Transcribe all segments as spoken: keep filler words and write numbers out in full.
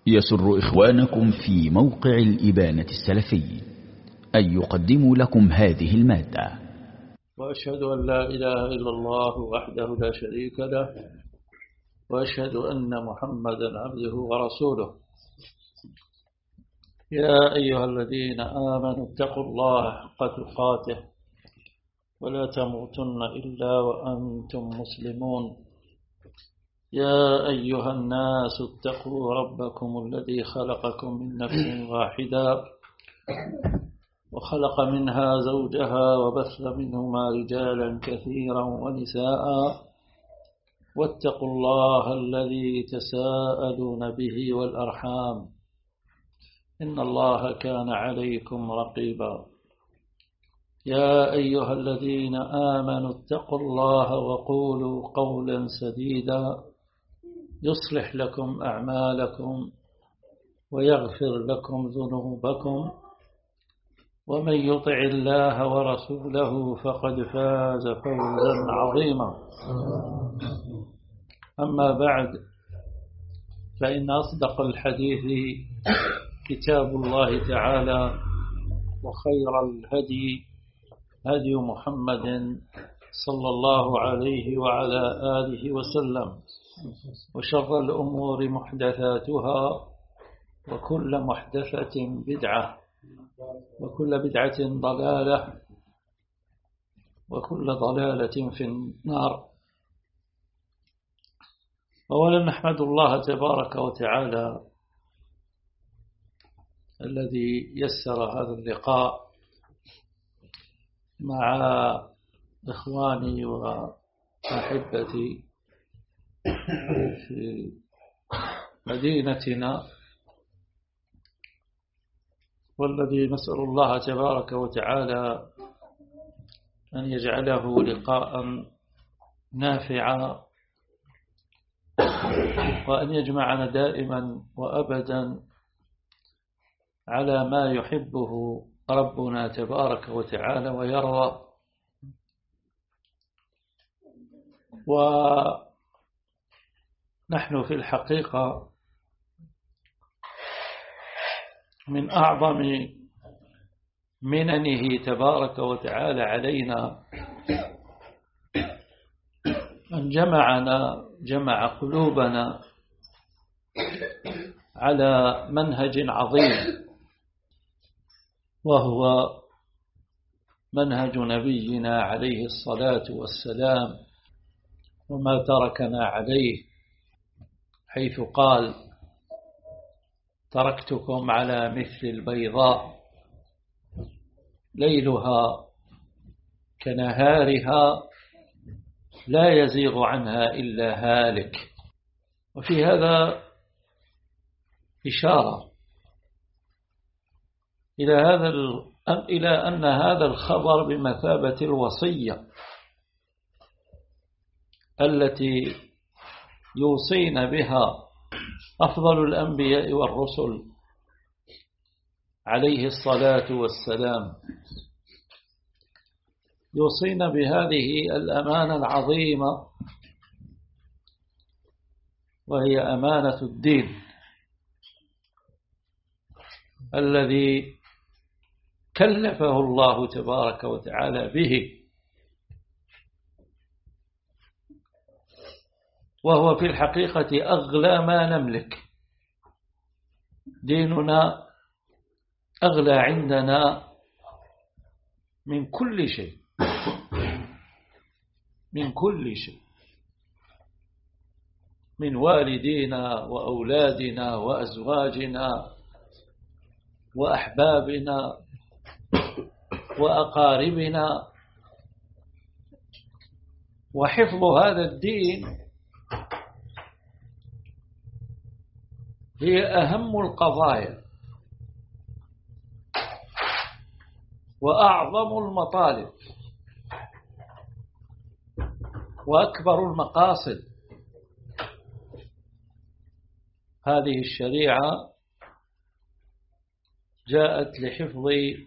يسر إخوانكم في موقع الإبانة السلفي أن يقدموا لكم هذه المادة. وأشهد أن لا إله إلا الله وحده لا شريك له، وأشهد أن محمدا عبده ورسوله. يا أيها الذين آمنوا اتقوا الله حق تقاته ولا تموتن إلا وأنتم مسلمون. يا أيها الناس اتقوا ربكم الذي خلقكم من نفس واحدة وخلق منها زوجها وبث منهما رجالا كثيرا ونساء، واتقوا الله الذي تساءلون به والأرحام إن الله كان عليكم رقيبا. يا أيها الذين آمنوا اتقوا الله وقولوا قولا سديدا يصلح لكم أعمالكم ويغفر لكم ذنوبكم، ومن يطع الله ورسوله فقد فاز فوزا عظيما. أما بعد، فإن أصدق الحديث كتاب الله تعالى، وخير الهدي هدي محمد صلى الله عليه وعلى آله وسلم، وشر الأمور محدثاتها، وكل محدثة بدعة، وكل بدعة ضلالة، وكل ضلالة في النار. أولا نحمد الله تبارك وتعالى الذي يسر هذا اللقاء مع إخواني وأحبتي في مدينتنا، والذي نسأل الله تبارك وتعالى أن يجعله لقاء نافعا، وأن يجمعنا دائما وأبدا على ما يحبه ربنا تبارك وتعالى ويرضى. ونحن في الحقيقة من أعظم مننه تبارك وتعالى علينا أن جمعنا جمع قلوبنا على منهج عظيم، وهو منهج نبينا عليه الصلاة والسلام وما تركنا عليه، حيث قال: تركتكم على مثل البيضاء ليلها كنهارها لا يزيغ عنها إلا هالك. وفي هذا إشارة إلى هذا إلى أن هذا الخبر بمثابة الوصية التي يوصينا بها أفضل الأنبياء والرسل عليه الصلاة والسلام، يوصينا بهذه الأمانة العظيمة، وهي أمانة الدين الذي كلفه الله تبارك وتعالى به، وهو في الحقيقة أغلى ما نملك. ديننا أغلى عندنا من كل شيء، من كل شيء، من والدينا وأولادنا وأزواجنا وأحبابنا وأقاربنا. وحفظ هذا الدين هي أهم القضايا وأعظم المطالب وأكبر المقاصد. هذه الشريعة جاءت لحفظ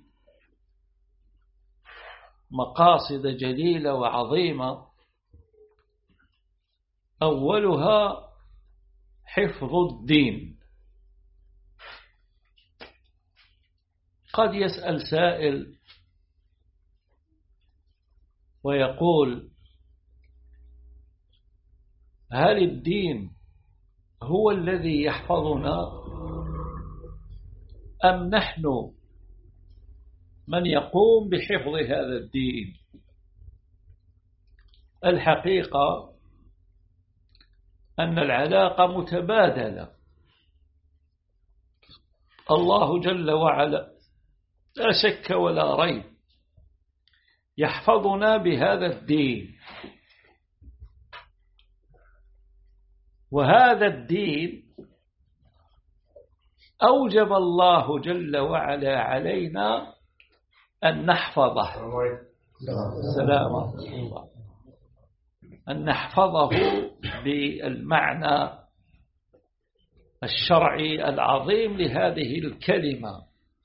مقاصد جليلة وعظيمة، أولها حفظ الدين قد يسأل سائل ويقول: هل الدين هو الذي يحفظنا أم نحن من يقوم بحفظ هذا الدين؟ الحقيقة أن العلاقة متبادلة. الله جل وعلا لا شك ولا ريب يحفظنا بهذا الدين، وهذا الدين أوجب الله جل وعلا علينا أن نحفظه. سلام الله. أن نحفظه بالمعنى الشرعي العظيم لهذه الكلمة،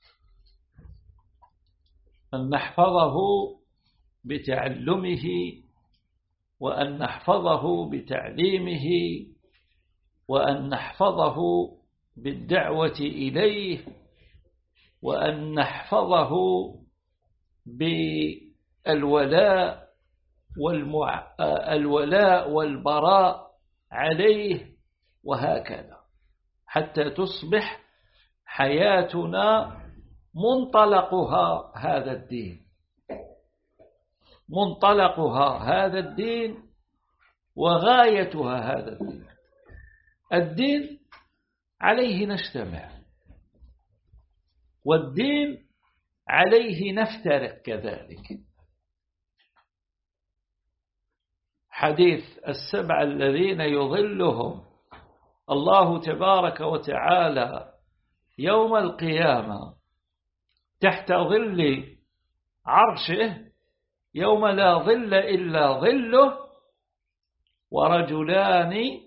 أن نحفظه بتعلمه، وأن نحفظه بتعليمه، وأن نحفظه بالدعوة إليه، وأن نحفظه بالولاء والمع... الولاء والبراء عليه، وهكذا حتى تصبح حياتنا منطلقها هذا الدين، منطلقها هذا الدين وغايتها هذا الدين. الدين عليه نجتمع، والدين عليه نفترق كذلك. حديث السبع الذين يظلهم الله تبارك وتعالى يوم القيامة تحت ظل عرشه يوم لا ظل إلا ظله، ورجلان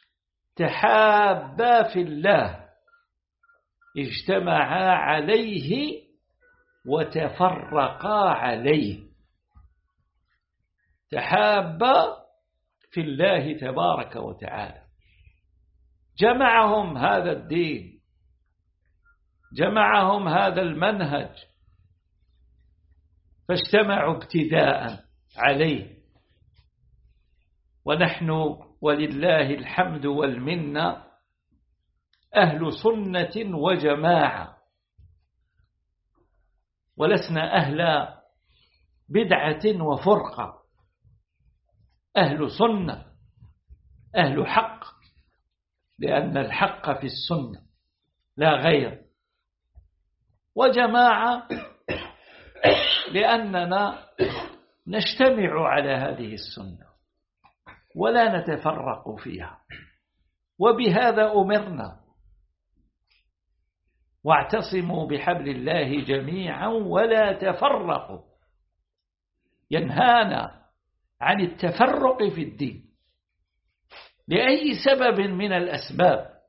تحابا في الله اجتمعا عليه وتفرقا عليه. تحابا في الله تبارك وتعالى، جمعهم هذا الدين، جمعهم هذا المنهج، فاجتمعوا ابتداء عليه. ونحن ولله الحمد والمنة أهل سنة وجماعة، ولسنا أهل بدعة وفرقة، أهل سنة، أهل حق، لأن الحق في السنة لا غير، وجماعة لأننا نجتمع على هذه السنة ولا نتفرق فيها، وبهذا أمرنا: واعتصموا بحبل الله جميعا ولا تفرقوا. ينهانا عن التفرق في الدين لأي سبب من الأسباب.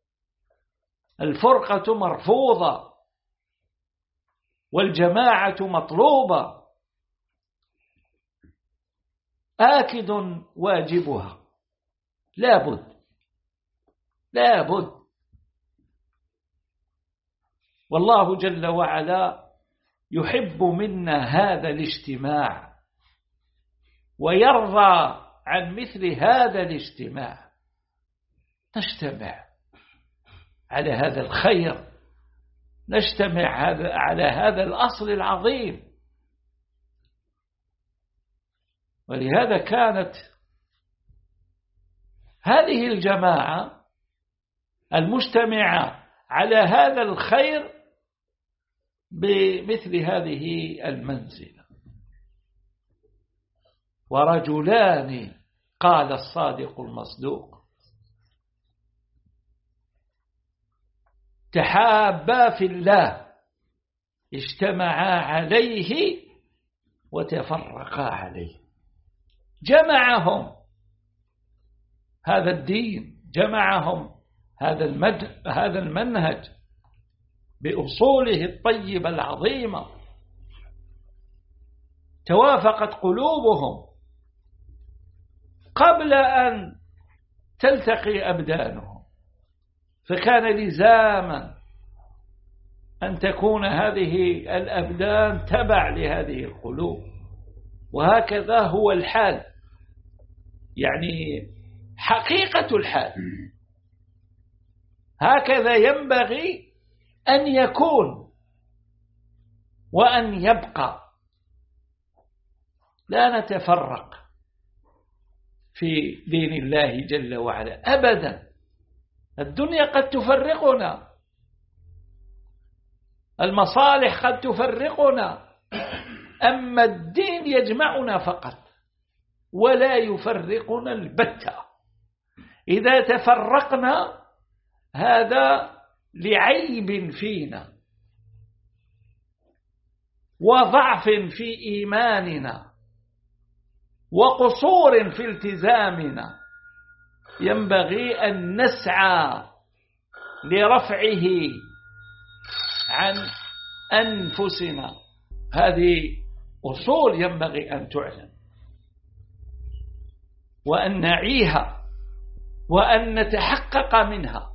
الفرقة مرفوضة والجماعة مطلوبة، آكد واجبها، لا بد لا بد. والله جل وعلا يحب منا هذا الاجتماع ويرضى عن مثل هذا الاجتماع. نجتمع على هذا الخير، نجتمع على هذا الأصل العظيم. ولهذا كانت هذه الجماعة المجتمعة على هذا الخير بمثل هذه المنزلة. ورجلان قال الصادق المصدوق تحابا في الله اجتمعا عليه وتفرقا عليه. جمعهم هذا الدين، جمعهم هذا المد... هذا المنهج بأصوله الطيبة العظيمة. توافقت قلوبهم قبل أن تلتقي أبدانهم، فكان لزاما أن تكون هذه الأبدان تبع لهذه القلوب، وهكذا هو الحال، يعني حقيقة الحال هكذا ينبغي أن يكون وأن يبقى. لا نتفرق في دين الله جل وعلا أبدا. الدنيا قد تفرقنا، المصالح قد تفرقنا، أما الدين يجمعنا فقط ولا يفرقنا البتة. إذا تفرقنا هذا لعيب فينا وضعف في إيماننا وقصور في التزامنا، ينبغي أن نسعى لرفعه عن أنفسنا. هذه أصول ينبغي أن تعلم وأن نعيها وأن نتحقق منها.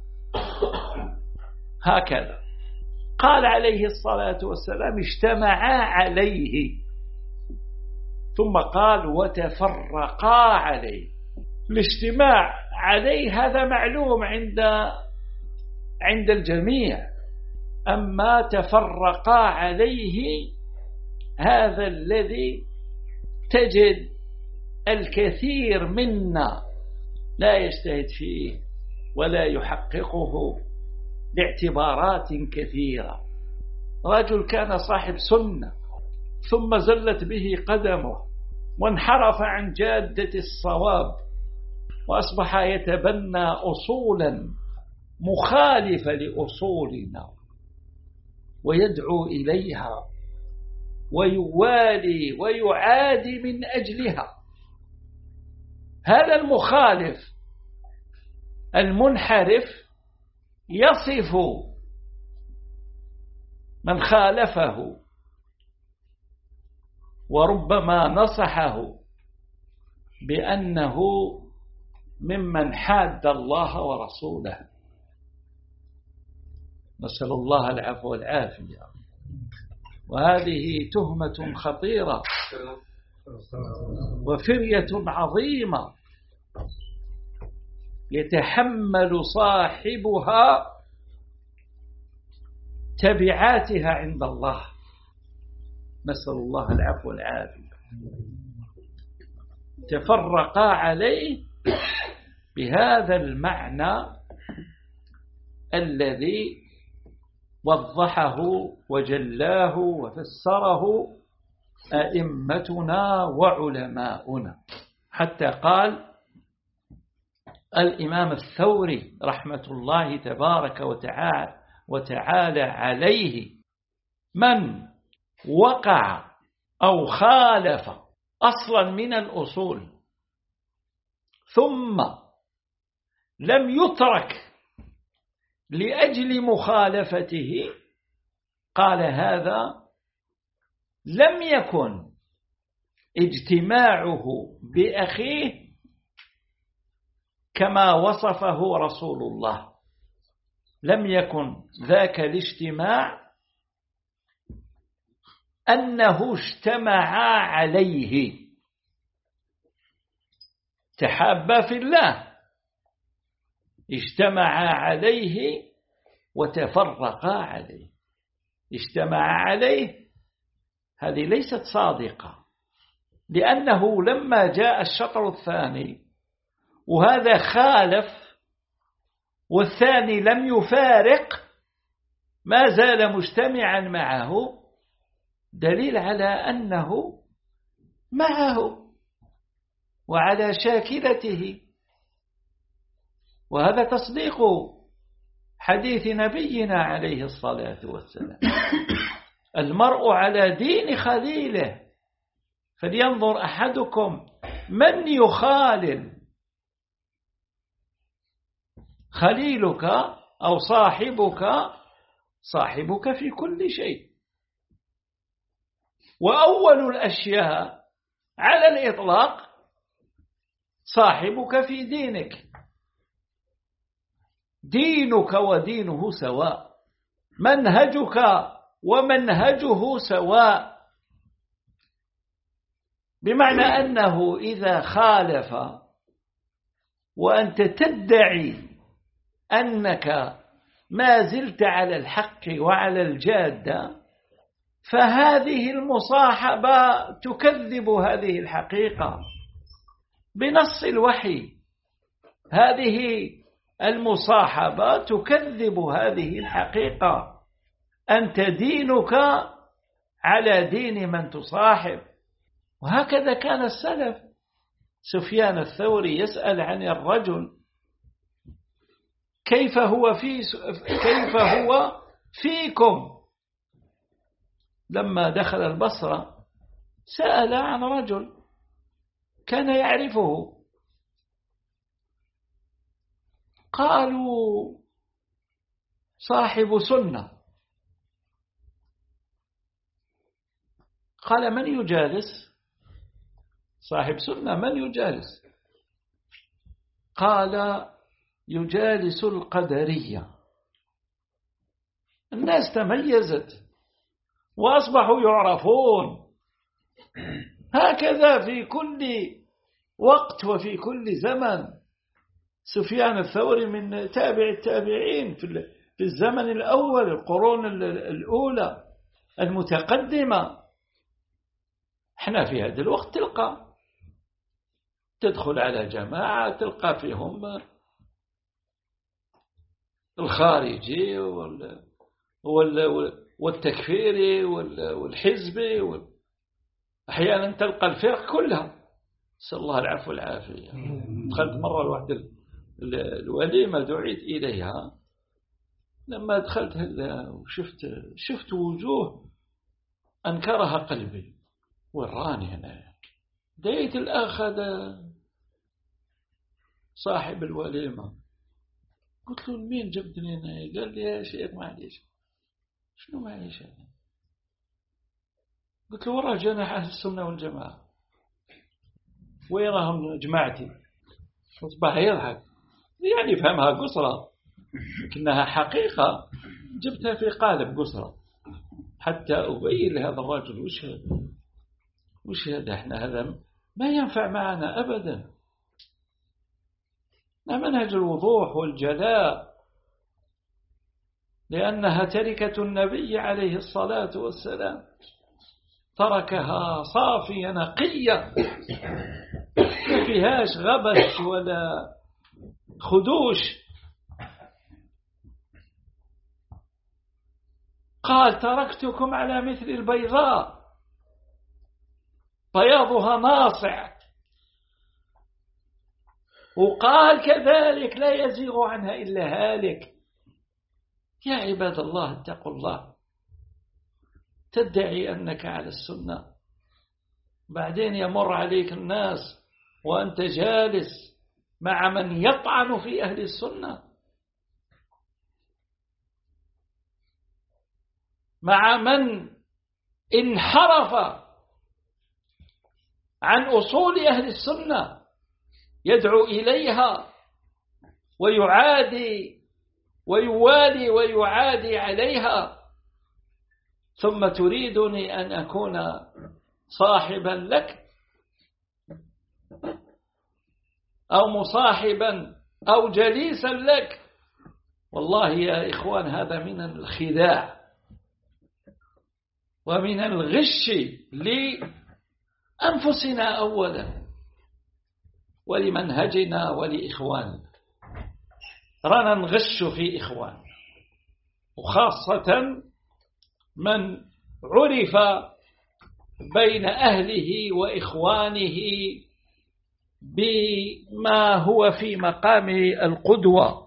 هكذا قال عليه الصلاة والسلام: اجتمعا عليه، ثم قال: وتفرقا عليه. الاجتماع عليه هذا معلوم عند عند الجميع، أما تفرقا عليه هذا الذي تجد الكثير منا لا يجتهد فيه ولا يحققه لاعتبارات كثيرة. رجل كان صاحب سنة ثم زلت به قدمه وانحرف عن جادة الصواب وأصبح يتبنى أصولا مخالفة لأصولنا ويدعو إليها ويوالي ويعادي من أجلها. هذا المخالف المنحرف يصف من خالفه وربما نصحه بأنه ممن حاد الله ورسوله، نسأل الله العفو والعافية. وهذه تهمة خطيرة وفرية عظيمة يتحمل صاحبها تبعاتها عند الله، نسأل الله العفو والعافية. تفرقا عليه بهذا المعنى الذي وضحه وجلاه وفسره أئمتنا وعلماؤنا، حتى قال الإمام الثوري رحمة الله تبارك وتعالى, وتعالى عليه: من وقع أو خالف أصلا من الأصول ثم لم يترك لأجل مخالفته، قال هذا لم يكن اجتماعه بأخيه كما وصفه رسول الله، لم يكن ذاك الاجتماع أنه اجتمعا عليه، تحابا في الله، اجتمعا عليه وتفرقا عليه. اجتمعا عليه هذه ليست صادقة، لأنه لما جاء الشطر الثاني وهذا خالف والثاني لم يفارق ما زال مجتمعا معه، دليل على أنه معه وعلى شاكلته. وهذا تصديق حديث نبينا عليه الصلاة والسلام: المرء على دين خليله فلينظر أحدكم من يخالل. خليلك أو صاحبك صاحبك في كل شيء، وأول الأشياء على الإطلاق صاحبك في دينك، دينك ودينه سواء، منهجك ومنهجه سواء، بمعنى أنه إذا خالف وأنت تدعي أنك ما زلت على الحق وعلى الجادة، فهذه المصاحبة تكذب هذه الحقيقة بنص الوحي. هذه المصاحبة تكذب هذه الحقيقة. أنت دينك على دين من تصاحب. وهكذا كان السلف. سفيان الثوري يسأل عن الرجل كيف هو في كيف هو فيكم. لما دخل البصرة سأل عن رجل كان يعرفه، قالوا صاحب سنة. قال من يجالس؟ صاحب سنة من يجالس؟ قال يجالس القدرية. الناس تميزت وأصبحوا يعرفون. هكذا في كل وقت وفي كل زمن. سفيان الثوري من تابع التابعين في الزمن الأول، القرون الأولى المتقدمة. احنا في هذا الوقت تلقى تدخل على جماعة تلقى فيهم الخارجي والتكفيري والحزبي، أحيانا تلقى الفرق كلها. نسأل الله العفو والعافية. دخلت مرة الواحدة الوليمة دعيت إليها، لما دخلت وشفت شفت وجوه أنكرها قلبي وراني هنا. دعيت الأخ هذا صاحب الوليمة، قلت له مين جبتني هنا؟ قال لي يا شيخ معليش. شنو معليش هذا؟ قلت له وراه جناح أهل السنة والجماعة، ويراهم جماعتي. أصبح يضحك، يعني فهمها قصرة لكنها حقيقة جبتها في قالب قصرة حتى أبين لهذا الرجل وش هذا وش هذا. احنا هذا ما ينفع معنا أبدا. منهج الوضوح والجلاء، لأنها تركة النبي عليه الصلاة والسلام، تركها صافية نقية ما فيهاش غبش ولا خدوش. قال تركتكم على مثل البيضاء بياضها ناصع، وقال كذلك لا يزيغ عنها إلا هالك. يا عباد الله اتقوا الله. تدعي أنك على السنة، بعدين يمر عليك الناس وأنت جالس مع من يطعن في أهل السنة، مع من انحرف عن أصول أهل السنة يدعو إليها ويعادي ويوالي ويعادي عليها، ثم تريدني أن أكون صاحبا لك أو مصاحبا أو جليسا لك. والله يا إخوان هذا من الخداع ومن الغش لأنفسنا أولا ولمنهجنا ولإخواننا. رانا نغش في إخوان، وخاصة من عرف بين أهله وإخوانه بما هو في مقام القدوة،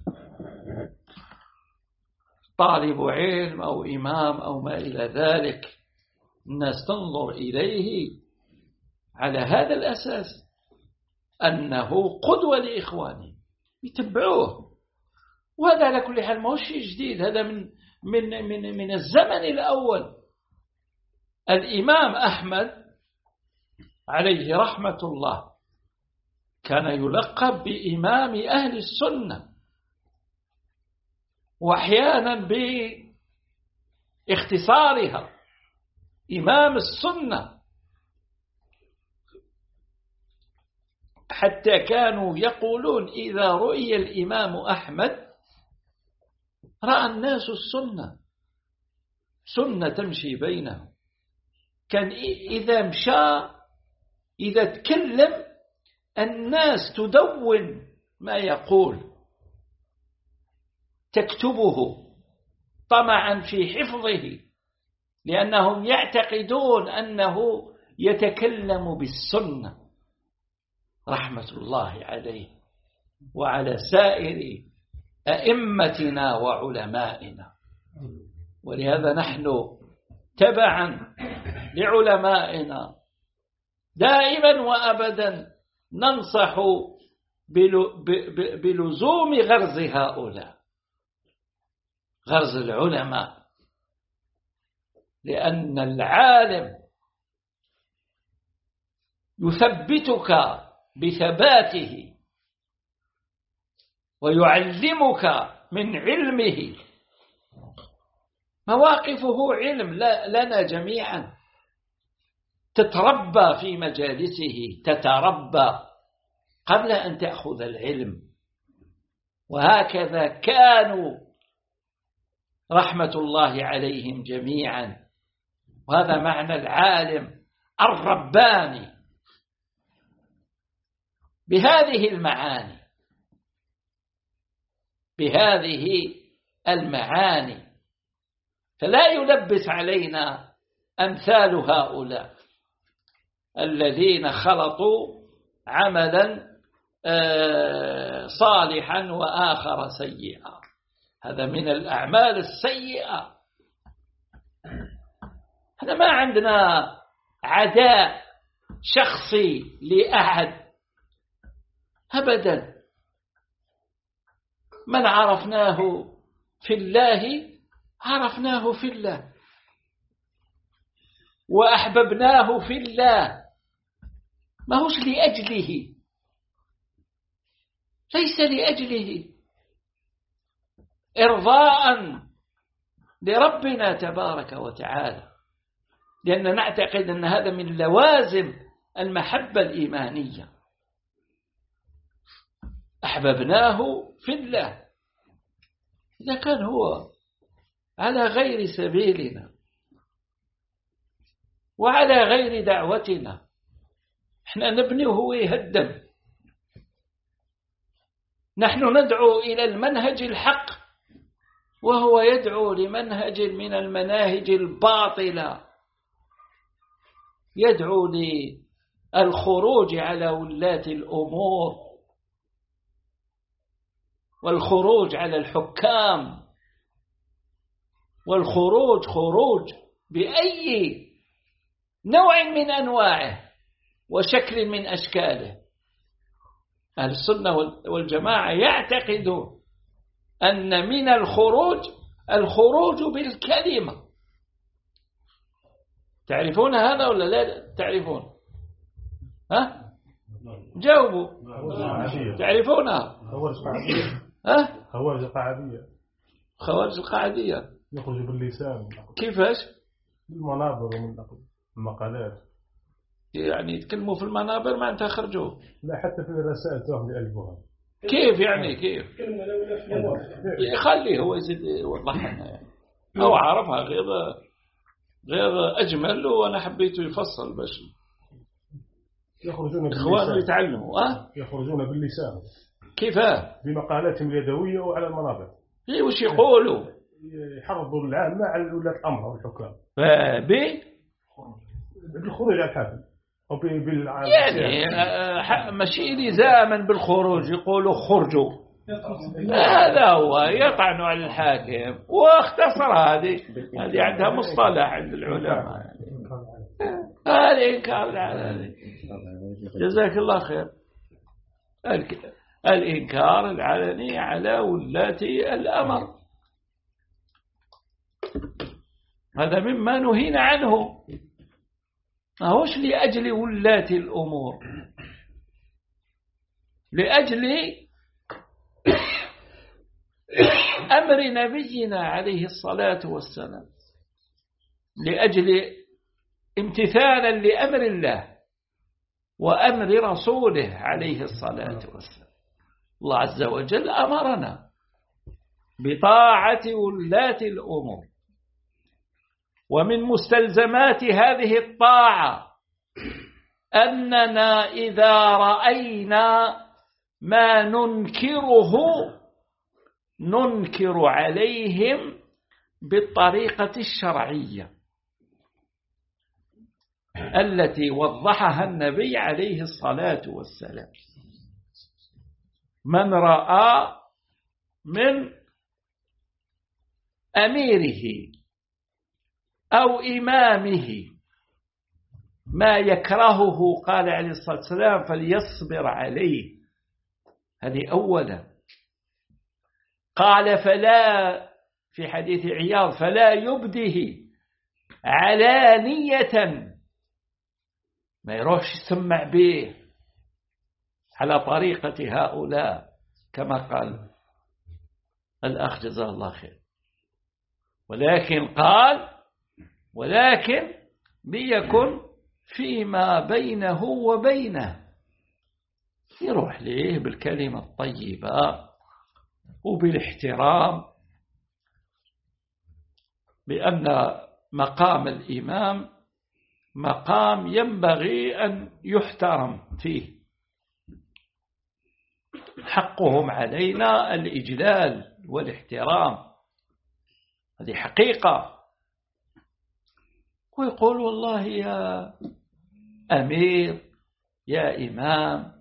طالب علم أو إمام أو ما إلى ذلك. الناس تنظر إليه على هذا الأساس أنه قدوة لإخوانه يتبعوه. وهذا على كل حال ما هو شيء جديد، هذا من من من من الزمن الأول. الإمام أحمد عليه رحمة الله كان يلقب بإمام أهل السنة، وأحيانا اختصارها إمام السنة، حتى كانوا يقولون إذا رؤي الإمام أحمد رأى الناس السنة، سنة تمشي بينهم. كان إذا مشى إذا تكلم الناس تدون ما يقول، تكتبه طمعا في حفظه، لأنهم يعتقدون أنه يتكلم بالسنة، رحمة الله عليه وعلى سائر أئمتنا وعلمائنا. ولهذا نحن تبعا لعلمائنا دائما وأبدا ننصح بلزوم غرز هؤلاء، غرز العلماء، لأن العالم يثبتك بثباته ويعلمك من علمه، مواقفه علم لنا جميعا، تتربى في مجالسه، تتربى قبل أن تأخذ العلم. وهكذا كانوا رحمة الله عليهم جميعا. وهذا معنى العالم الرباني بهذه المعاني، بهذه المعاني، فلا يلبس علينا أمثال هؤلاء الذين خلطوا عملا صالحا وآخر سيئا. هذا من الأعمال السيئة. هذا ما عندنا عداء شخصي لأحد أبدا. من عرفناه في الله عرفناه في الله، وأحببناه في الله، ما هوش لأجله، ليس لأجله، إرضاء لربنا تبارك وتعالى، لأننا نعتقد أن هذا من لوازم المحبة الإيمانية. أحببناه في الله. إذا كان هو على غير سبيلنا وعلى غير دعوتنا، احنا نبني وهو يهدم. نحن ندعو إلى المنهج الحق وهو يدعو لمنهج من المناهج الباطلة، يدعو للخروج على ولاة الأمور والخروج على الحكام، والخروج خروج بأي نوع من أنواعه وشكل من أشكاله. أهل السنة والجماعة يعتقدون أن من الخروج الخروج بالكلمة. تعرفون هذا ولا لا تعرفون؟ ها؟ جاوبوا. تعرفونها؟ ها؟ خوارج القاعدية. خوارج القاعدية يخرج باللسان. كيفاش؟ بالمنابر ومن المقالات. يعني يتكلموا في المنابر ما انت خرجوا؟ لا، حتى في الرسائل تاخذ ألفها. كيف يعني كيف؟ خليه هو يزيد يوضح لنا يعني. أو عرفها غير غير أجمل، وأنا حبيته يفصل باش يخرجون إخوانه يتعلموا. أه؟ يخرجون باللسان. كيفاه؟ بمقالاتهم اليدوية وعلى المنابر. إيه وش يقولوا؟ يحرضوا العامة على ولاة الأمر والحكام. ب بالخروج على الحاكم أو بال يعني ماشي لزاما بالخروج، يقولوا خرجوا، هذا هو يطعنوا على الحاكم. واختصر هذه هذه عندها مصطلح عند العلماء، هذه إنكار العلني. جزاك الله خير. الإنكار العلني على ولاة الأمر هذا مما نهينا عنه، ما هوش لأجل ولاة الأمور، لأجل أمر نبينا عليه الصلاة والسلام. لأجل امتثالا لأمر الله وأمر رسوله عليه الصلاة والسلام. الله عز وجل أمرنا بطاعة ولاة الأمور، ومن مستلزمات هذه الطاعة أننا إذا رأينا ما ننكره ننكر عليهم بالطريقة الشرعية التي وضحها النبي عليه الصلاة والسلام. من رأى من أميره أو إمامه ما يكرهه قال عليه الصلاة والسلام فليصبر عليه، هذه أولا. قال فلا في حديث عياض فلا يبده علانية، ما يروحش يسمع به على طريقة هؤلاء كما قال الأخ جزاه الله خير، ولكن قال ولكن ليكن فيما بينه وبينه، يروح ليه بالكلمة الطيبة وبالاحترام، لأن مقام الإمام مقام ينبغي أن يحترم فيه، حقهم علينا الإجلال والاحترام، هذه حقيقة. ويقول والله يا أمير يا إمام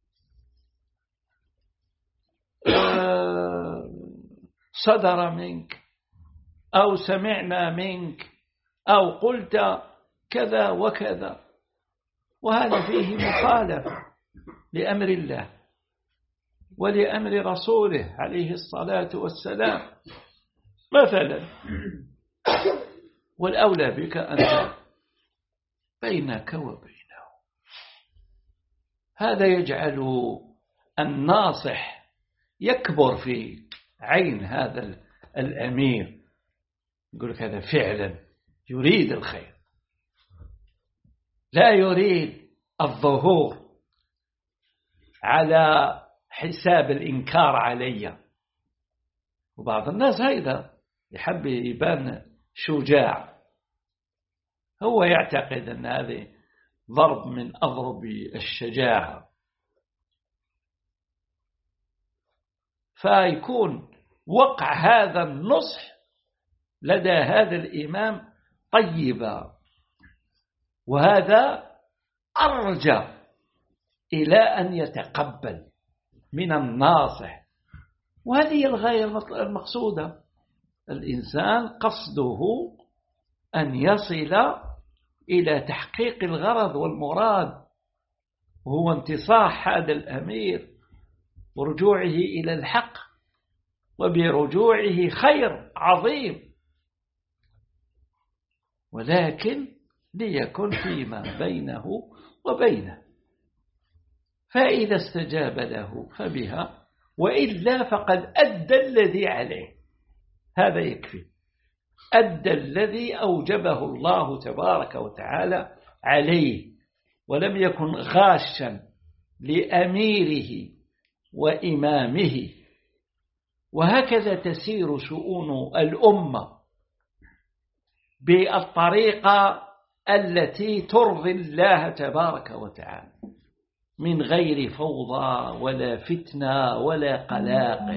صدر منك أو سمعنا منك أو قلت كذا وكذا، وهذا فيه مخالفة لأمر الله ولأمر رسوله عليه الصلاة والسلام مثلا. والأولى بك أنت بينك وبينه. هذا يجعل الناصح يكبر في عين هذا الأمير، يقول لك هذا فعلا يريد الخير، لا يريد الظهور على حساب الإنكار علي. وبعض الناس هيدا يحب يبان شجاع، هو يعتقد أن هذه ضرب من أضرب الشجاعة، فيكون وقع هذا النصح لدى هذا الإمام طيبا، وهذا أرجى إلى أن يتقبل من الناصح. وهذه الغاية المقصودة، الإنسان قصده أن يصل إلى تحقيق الغرض والمراد، وهو انتصاح هذا الأمير ورجوعه إلى الحق، وبرجوعه خير عظيم، ولكن ليكن فيما بينه وبينه، فإذا استجاب له فبها، وإلا فقد أدى الذي عليه، هذا يكفي، أدى الذي أوجبه الله تبارك وتعالى عليه، ولم يكن غاشا لأميره وإمامه. وهكذا تسير شؤون الأمة بالطريقة التي ترضي الله تبارك وتعالى، من غير فوضى ولا فتنة ولا قلاقل،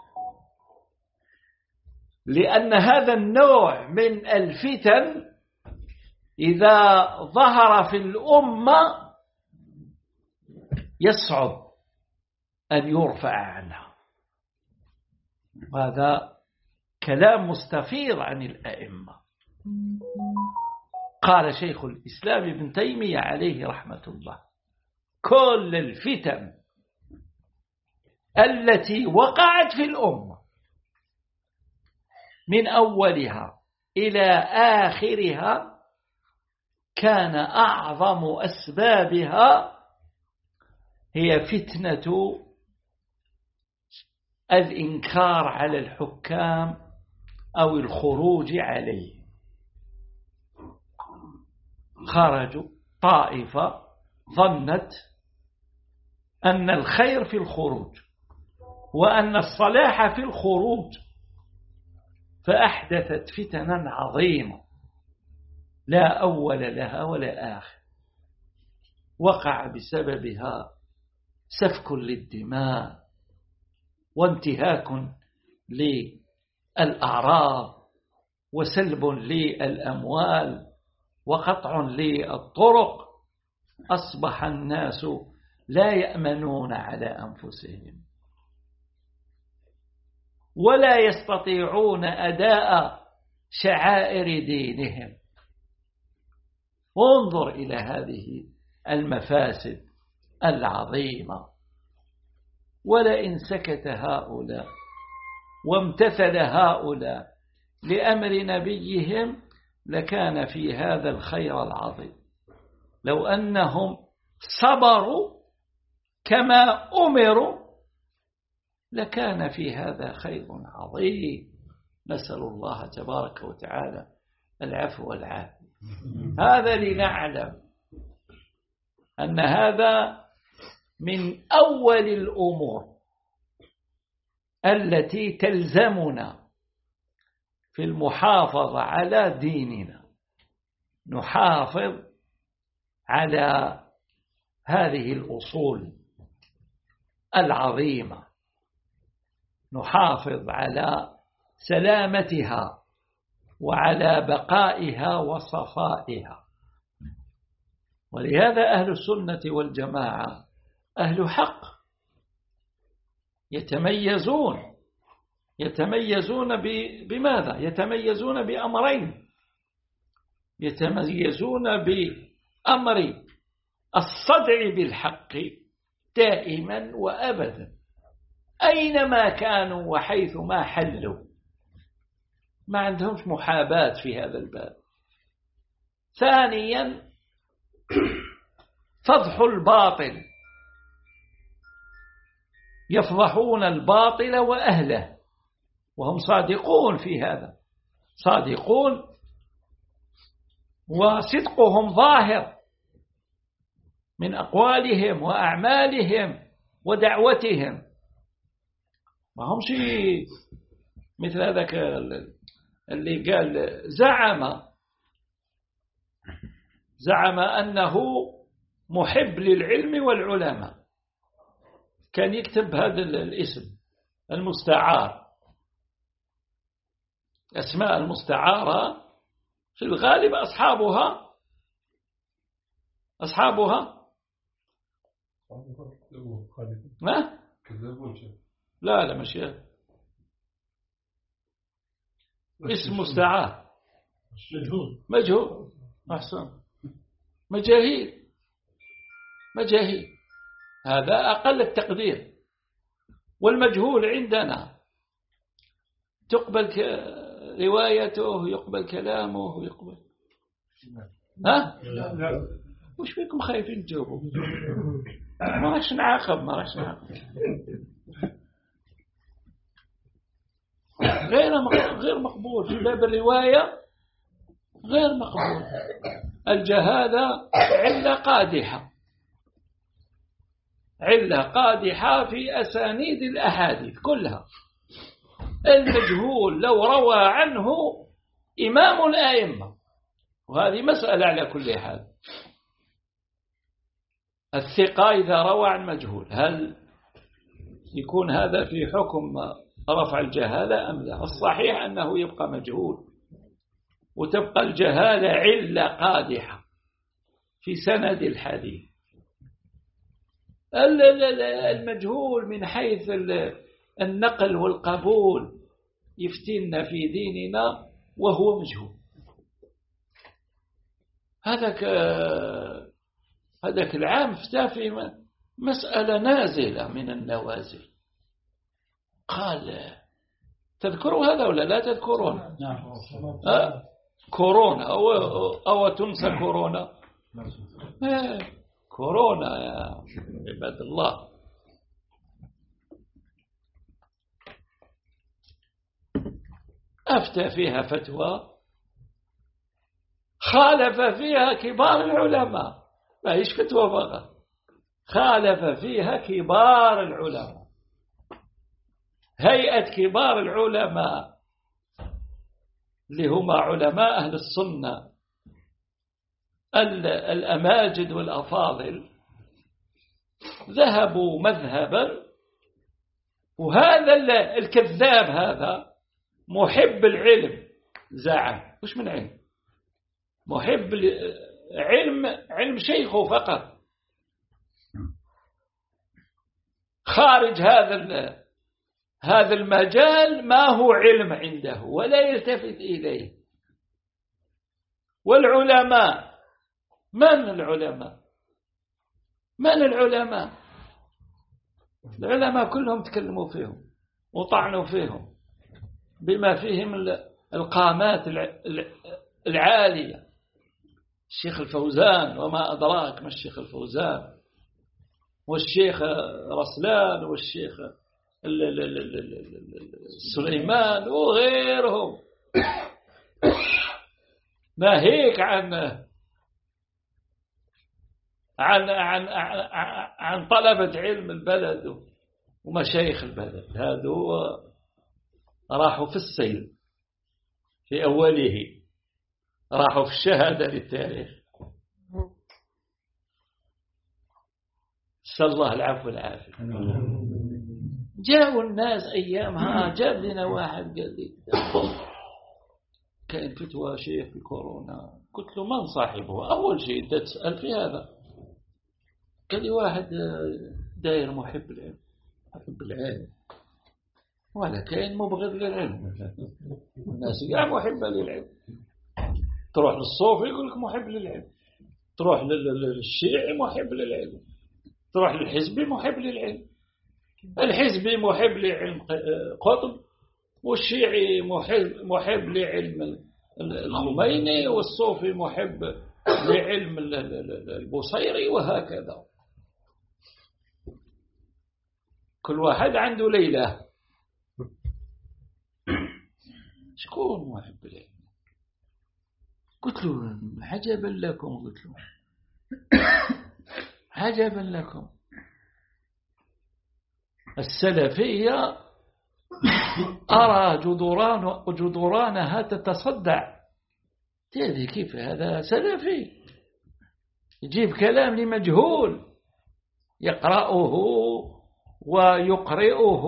لأن هذا النوع من الفتن إذا ظهر في الأمة يصعب أن يرفع عنها. وهذا كلام مستفيض عن الأئمة. قال شيخ الإسلام ابن تيمية عليه رحمة الله: كل الفتن التي وقعت في الأمة من أولها إلى آخرها كان أعظم أسبابها هي فتنة الإنكار على الحكام أو الخروج عليه. خرجوا طائفة ظنت أن الخير في الخروج وأن الصلاح في الخروج، فأحدثت فتنا عظيمة لا أول لها ولا آخر، وقع بسببها سفك للدماء وانتهاك للأعراض وسلب للأموال وقطع للطرق. أصبح الناس لا يأمنون على أنفسهم ولا يستطيعون أداء شعائر دينهم. وانظر إلى هذه المفاسد العظيمة. ولئن سكت هؤلاء وامتثل هؤلاء لأمر نبيهم لكان في هذا الخير العظيم. لو أنهم صبروا كما أمروا لكان في هذا خير عظيم. نسأل الله تبارك وتعالى العفو والعافية. هذا لنعلم أن هذا من أول الأمور التي تلزمنا في المحافظة على ديننا. نحافظ على هذه الأصول العظيمة، نحافظ على سلامتها وعلى بقائها وصفائها. ولهذا أهل السنة والجماعة أهل حق، يتميزون يتميزون بماذا؟ يتميزون بأمرين. يتميزون بأمر الصدع بالحق دائما وأبدا أينما كانوا وحيث ما حلوا، ما عندهمش محاباة في هذا الباب. ثانيا فضح الباطل، يفضحون الباطل وأهله وهم صادقون في هذا، صادقون وصدقهم ظاهر من أقوالهم وأعمالهم ودعوتهم. ما هم شيء مثل هذاك اللي قال زعم زعم أنه محب للعلم والعلماء، كان يكتب هذا الاسم المستعار. أسماء المستعارة في الغالب أصحابها أصحابها ما لا لا مش اسم مستعار مجهول مجهول أحسن مجاهيل مجاهيل، هذا أقل التقدير. والمجهول عندنا تقبل روايته، يقبل كلامه، يقبل ها؟ وش فيكم خايفين تجاوبوا؟ ما راش نعاقب ما راش نعاقب غير غير مقبول في باب الرواية، غير مقبول. الجهالة علة قادحة، علة قادحة في أسانيد الأحاديث كلها. المجهول لو روى عنه إمام الأئمة، وهذه مسألة على كل حال، الثقة إذا روى عن مجهول هل يكون هذا في حكم رفع الجهالة أم لا؟ الصحيح أنه يبقى مجهول، وتبقى الجهالة علة قادحة في سند الحديث. المجهول من حيث النقل والقبول يفتنا في ديننا وهو مجهول. هذاك هذاك العام فتى في مسألة نازلة من النوازل، قال تذكروا هذا ولا لا تذكرون؟ نعم. أه؟ كورونا أو, أو تنسى كورونا؟ أه كورونا يا عباد الله. أفتى فيها فتوى خالف فيها كبار العلماء، ما هيش فتوى فقط، خالف فيها كبار العلماء. هيئة كبار العلماء اللي هم علماء أهل السنة الأماجد والأفاضل ذهبوا مذهبا، وهذا الكذاب هذا محب العلم زعم، وش من علم؟ محب علم علم شيخه فقط، خارج هذا هذا المجال ما هو علم عنده ولا يلتفت إليه. والعلماء من العلماء من العلماء العلماء كلهم تكلموا فيهم وطعنوا فيهم بما فيهم القامات العالية. الشيخ الفوزان وما أدراك ما الشيخ الفوزان، والشيخ رسلان، والشيخ سليمان وغيرهم، ناهيك عن عن عن عن طلبة علم البلد ومشايخ البلد. هذو راحوا في السيل في أوله، راحوا في الشهادة للتاريخ. نسأل الله العفو والعافية. جاءوا الناس أيامها، جاب لنا واحد قال لي كان فتوى شيخ في كورونا. قلت له من صاحبه؟ أول شيء بدأت تسأل في هذا. قال لي واحد داير محب العلم. محب العلم ولا كان مبغض للعلم. الناس قاعد محبة للعلم. تروح للصوفي يقول لك محب للعلم، تروح للشيعي محب للعلم، تروح للحزبي محب للعلم. الحزبي محب لعلم قطب، والشيعي محب محب لعلم الخميني، والصوفي محب لعلم البوصيري، وهكذا. كل واحد عنده ليلة. شكون محب العلم؟ قلت له عجبا لكم، قلت له عجبا لكم. السلفية أرى جدران جدرانها تتصدع. تدري كيف هذا سلفي؟ يجيب كلام لمجهول يقرأه ويقرئه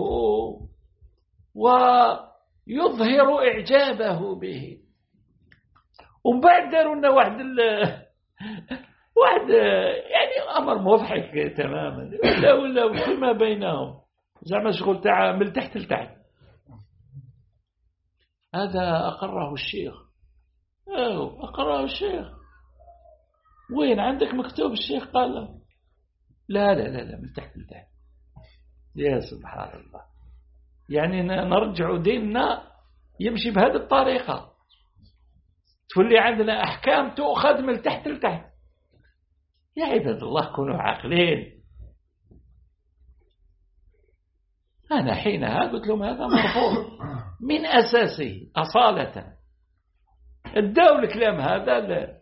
ويظهر إعجابه به. وبعد داروا لنا واحد واحد يعني أمر مضحك تماما، ولا ولا فيما بينهم زعما شغل تاع من تحت لتحت. هذا أقره الشيخ. أو أقره الشيخ. وين عندك مكتوب الشيخ؟ قال لا لا لا لا من تحت لتحت. يا سبحان الله. يعني نرجع ديننا يمشي بهذه الطريقة، تولي عندنا أحكام تؤخذ من تحت لتحت. يا عباد الله كونوا عاقلين. أنا حينها قلت لهم هذا مرفوض من أساسه أصالة. ادوا الكلام هذا ل...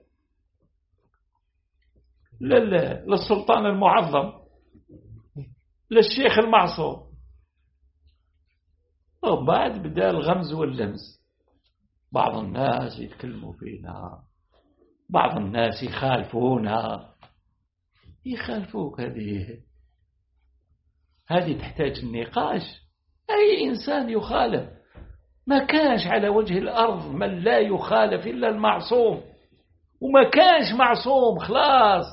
لل... للسلطان المعظم، للشيخ المعصوم. وبعد بدأ الغمز واللمز. بعض الناس يتكلموا فينا، بعض الناس يخالفونا. يخالفوك هذه هذه تحتاج النقاش. أي إنسان يخالف، ما كانش على وجه الأرض من لا يخالف إلا المعصوم، وما كانش معصوم خلاص.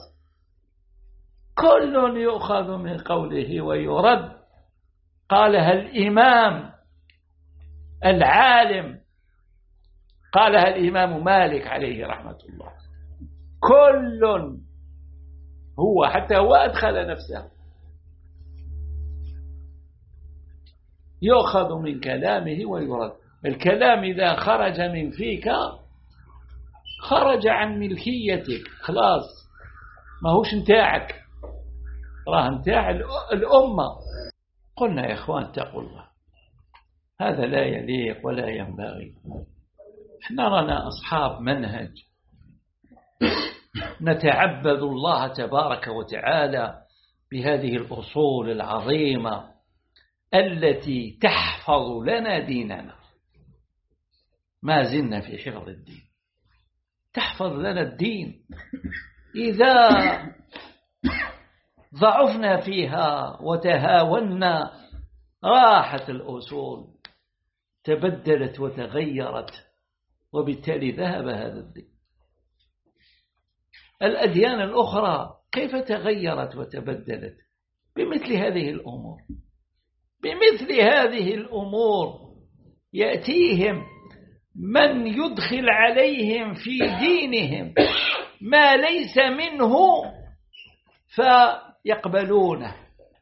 كل يؤخذ من قوله ويرد. قالها الإمام العالم، قالها الإمام مالك عليه رحمة الله. كل هو حتى هو أدخل نفسه يؤخذ من كلامه ويرد. الكلام إذا خرج من فيك خرج عن ملكيتك خلاص، ما هوش نتاعك، راه نتاع الأمة. قلنا يا إخوان اتقوا الله، هذا لا يليق ولا ينبغي. احنا رانا أصحاب منهج، نتعبد الله تبارك وتعالى بهذه الأصول العظيمة التي تحفظ لنا ديننا. ما زلنا في حفظ الدين، تحفظ لنا الدين. إذا ضعفنا فيها وتهاونا راحت الأصول، تبدلت وتغيرت، وبالتالي ذهب هذا الدين. الأديان الأخرى كيف تغيرت وتبدلت؟ بمثل هذه الأمور، بمثل هذه الأمور يأتيهم من يدخل عليهم في دينهم ما ليس منه فيقبلونه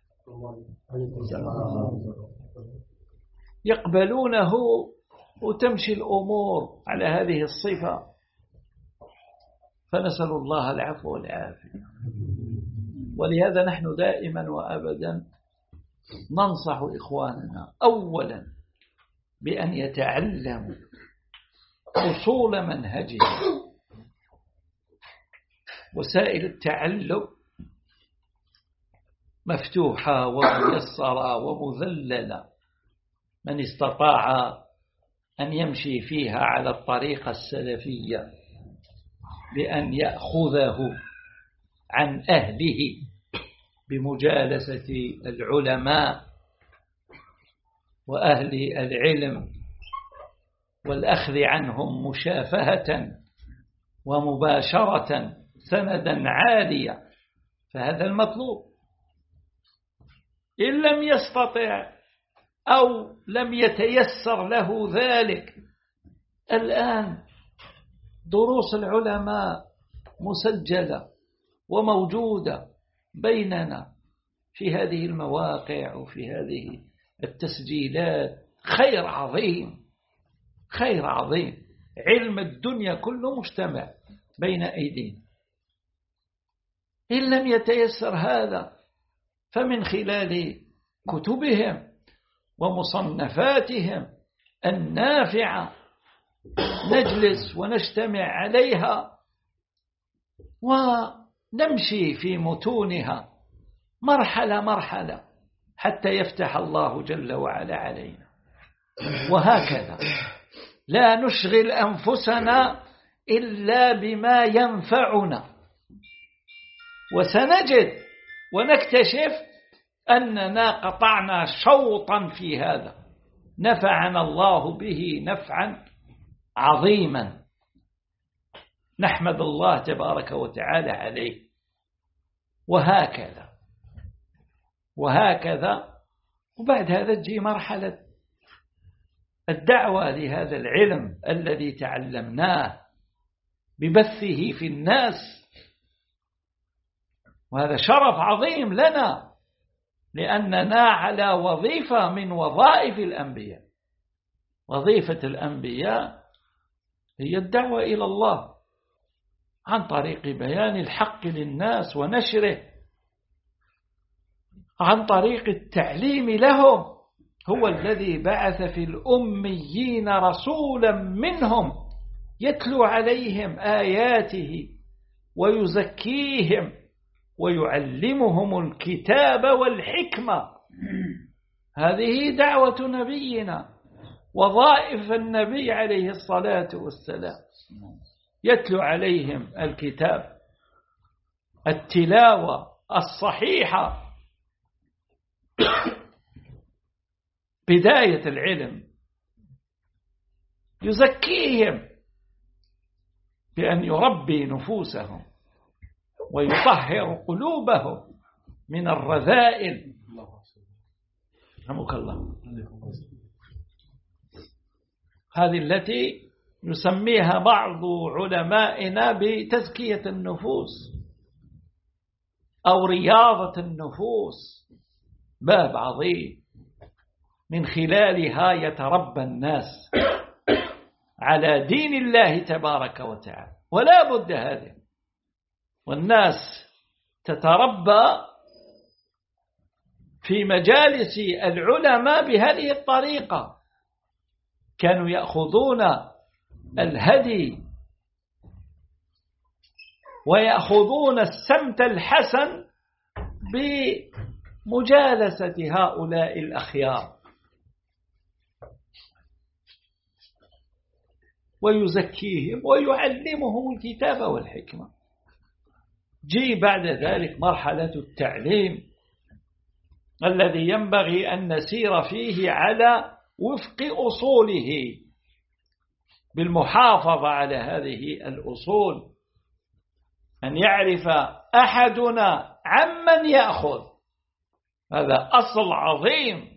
يقبلونه وتمشي الأمور على هذه الصفة. فنسأل الله العفو والعافية. ولهذا نحن دائما وأبدا ننصح إخواننا أولا بأن يتعلموا أصول منهجهم. وسائل التعلم مفتوحة وميسرة ومذللة، من استطاع أن يمشي فيها على الطريقة السلفية بأن يأخذه عن أهله بمجالسة العلماء وأهل العلم والأخذ عنهم مشافهة ومباشرة سندا عاليا، فهذا المطلوب. إن لم يستطع أو لم يتيسر له ذلك، الآن دروس العلماء مسجلة وموجودة بيننا في هذه المواقع وفي هذه التسجيلات. خير عظيم، خير عظيم. علم الدنيا كله مجتمع بين أيدينا. إن لم يتيسر هذا فمن خلال كتبهم ومصنفاتهم النافعة نجلس ونجتمع عليها ونمشي في متونها مرحلة مرحلة حتى يفتح الله جل وعلا علينا. وهكذا لا نشغل أنفسنا إلا بما ينفعنا، وسنجد ونكتشف أننا قطعنا شوطا في هذا نفعنا الله به نفعا عظيما، نحمد الله تبارك وتعالى عليه. وهكذا وهكذا وبعد هذا تجي مرحلة الدعوة لهذا العلم الذي تعلمناه ببثه في الناس، وهذا شرف عظيم لنا لأننا على وظيفة من وظائف الأنبياء. وظيفة الأنبياء هي الدعوة إلى الله عن طريق بيان الحق للناس ونشره، عن طريق التعليم لهم. هو الذي بعث في الأميين رسولا منهم يتلو عليهم آياته ويزكيهم ويعلمهم الكتاب والحكمة. هذه دعوة نبينا، وظائف النبي عليه الصلاة والسلام. يتلو عليهم الكتاب، التلاوة الصحيحة بداية العلم، يزكيهم بأن يربي نفوسهم ويطهر قلوبهم من الرذائل. رحمك الله. هذه التي يسميها بعض علمائنا بتزكية النفوس أو رياضة النفوس. باب عظيم من خلالها يتربى الناس على دين الله تبارك وتعالى، ولا بد هذا. والناس تتربى في مجالس العلماء بهذه الطريقة، كانوا يأخذون الهدي ويأخذون السمت الحسن بمجالسة هؤلاء الأخيار، ويزكيهم ويعلمهم الكتاب والحكمة. جي بعد ذلك مرحلة التعليم الذي ينبغي أن نسير فيه على وفق أصوله، بالمحافظة على هذه الأصول، أن يعرف أحدنا عمن يأخذ. هذا أصل عظيم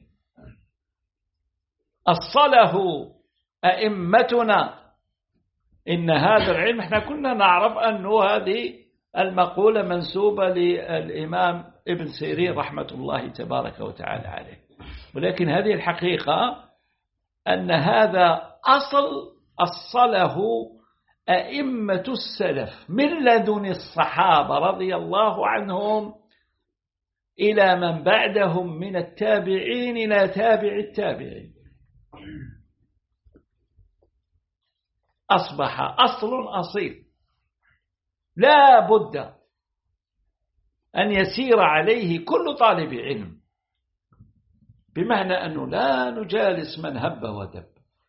أصله أئمتنا. إن هذا العلم احنا كنا نعرف أنه هذه المقولة منسوبة للإمام ابن سيرين رحمة الله تبارك وتعالى عليه، ولكن هذه الحقيقة أن هذا أصل أصله أئمة السلف من لدن الصحابة رضي الله عنهم إلى من بعدهم من التابعين إلى تابع التابعين. أصبح أصل أصيل لا بد أن يسير عليه كل طالب علم، بمعنى أنه لا نجالس من هب ودب،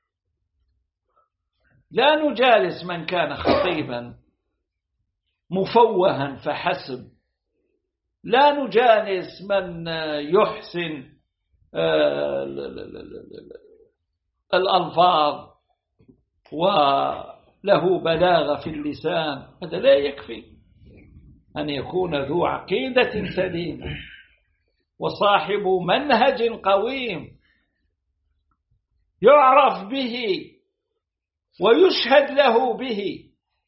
لا نجالس من كان خطيبا مفوها فحسب، لا نجالس من يحسن الألفاظ وله بلاغة في اللسان. هذا لا يكفي. أن يكون ذو عقيدة سليمة وصاحب منهج قويم يعرف به ويشهد له به.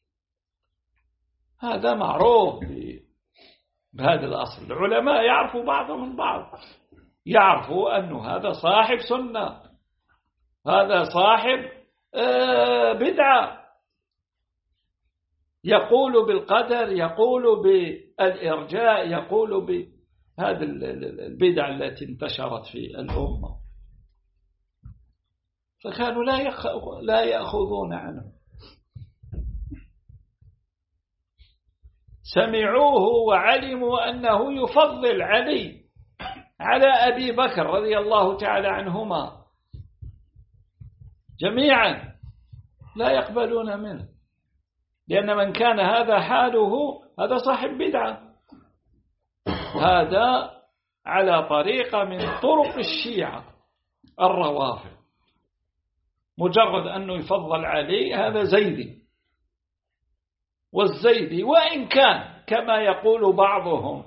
هذا معروف بهذا الأصل. العلماء يعرفوا بعضهم من بعض، يعرفوا أن هذا صاحب سنة، هذا صاحب بدعة، يقول بالقدر، يقول بالإرجاء، يقول بهذه البدع التي انتشرت في الأمة. فكانوا لا يأخذون عنه. سمعوه وعلموا أنه يفضل علي على أبي بكر رضي الله تعالى عنهما جميعا، لا يقبلون منه، لأن من كان هذا حاله هذا صاحب بدعة، هذا على طريقة من طرق الشيعة الروافض. مجرد أنه يفضل عليه هذا زيدي، والزيدي وإن كان كما يقول بعضهم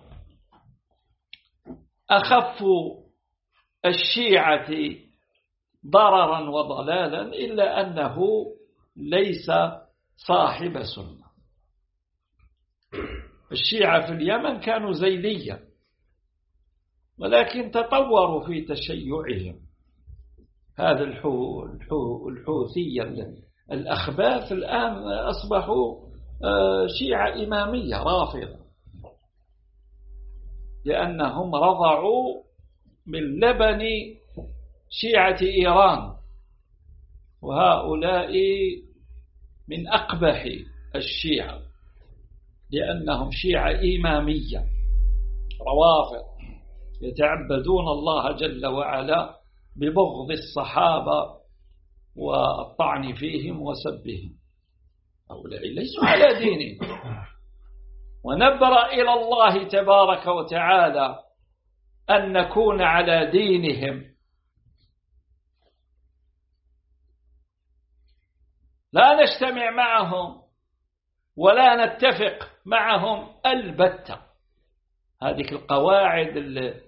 أخف الشيعة ضررا وضلالا، إلا أنه ليس صاحب سنة. الشيعة في اليمن كانوا زيدية، ولكن تطوروا في تشيعهم. هذا الحو الحو الحوثية الأخباث الآن أصبحوا شيعة إمامية رافضة، لأنهم رضعوا من لبن شيعة إيران، وهؤلاء من أقبح الشيعة، لأنهم شيعة إمامية روافض يتعبدون الله جل وعلا ببغض الصحابة والطعن فيهم وسبهم. هؤلاء ليسوا على دينهم، ونبرأ إلى الله تبارك وتعالى أن نكون على دينهم. لا نجتمع معهم ولا نتفق معهم البتة. هذه القواعد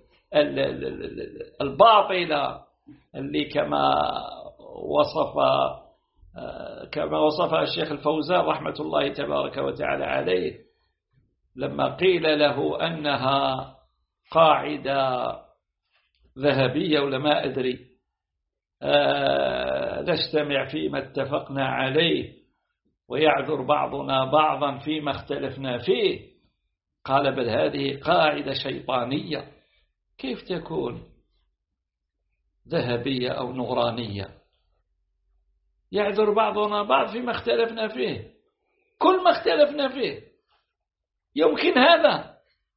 الباطلة اللي كما وصف كما وصفها الشيخ الفوزان رحمة الله تبارك وتعالى عليه، لما قيل له أنها قاعدة ذهبية ولا ما أدري، نجتمع فيما اتفقنا عليه ويعذر بعضنا بعضا فيما اختلفنا فيه. قال بل هذه قاعدة شيطانية، كيف تكون ذهبية أو نورانية؟ يعذر بعضنا بعض فيما اختلفنا فيه، كل ما اختلفنا فيه يمكن هذا؟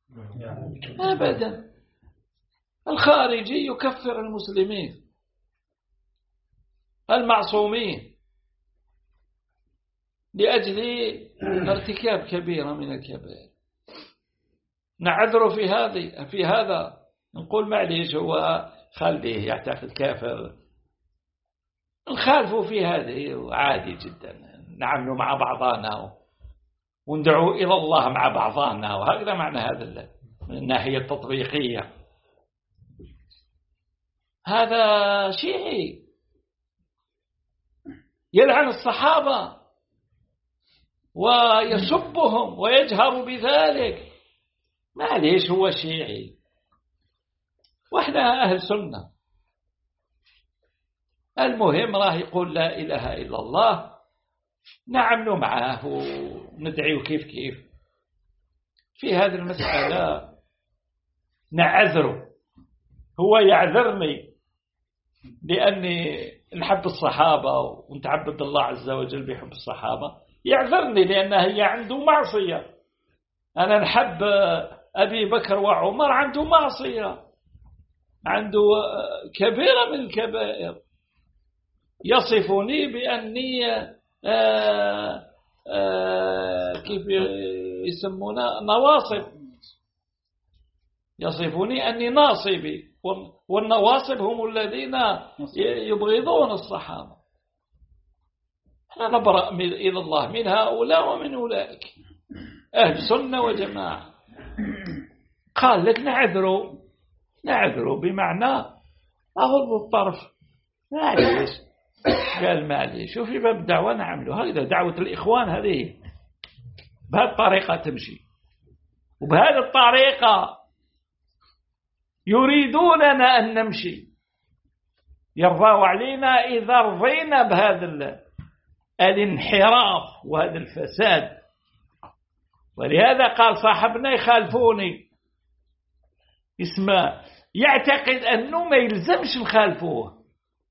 أبدا. الخارجي يكفر المسلمين المعصومين لأجل ارتكاب كبيرة من الكبائر. نعذر في هذه في هذا، نقول معليش هو خليه يعتقد كافر، نخالفه في هذه عادي جدا، نعمل مع بعضنا وندعو إلى الله مع بعضنا، وهكذا معنى هذا من الناحية التطبيقية. هذا شيعي يلعن الصحابة ويسبهم ويجهر بذلك، معليش هو شيعي وإحنا أهل سنة. المهم راه يقول لا إله إلا الله، نعمل معه وندعيه كيف كيف. في هذه المسألة نعذره، هو يعذرني لأني نحب الصحابة ونتعبد الله عز وجل بحب الصحابة، يعذرني لأن هي عنده معصية. أنا نحب أبي بكر وعمر، عنده معصية، عنده كبيرة من الكبائر، يصفني بأني آآ آآ كيف يسمونه نواصب، يصفني أني ناصبي، والنواصب هم الذين يبغضون الصحابة. احنا نبرأ إلى الله من هؤلاء ومن أولئك، أهل سنة وجماعة. قال لك نعذره نعذره بمعنى أغض الطرف، معليش. قال معليش، شوفي باب الدعوة نعمله هكذا، دعوة الإخوان هذه بهذه الطريقة تمشي، وبهذه الطريقة يريدوننا أن نمشي، يرضوا علينا إذا رضينا بهذا الانحراف وهذا الفساد. ولهذا قال صاحبنا يخالفوني، اسمه يعتقد أنه ما يلزمش نخالفوه،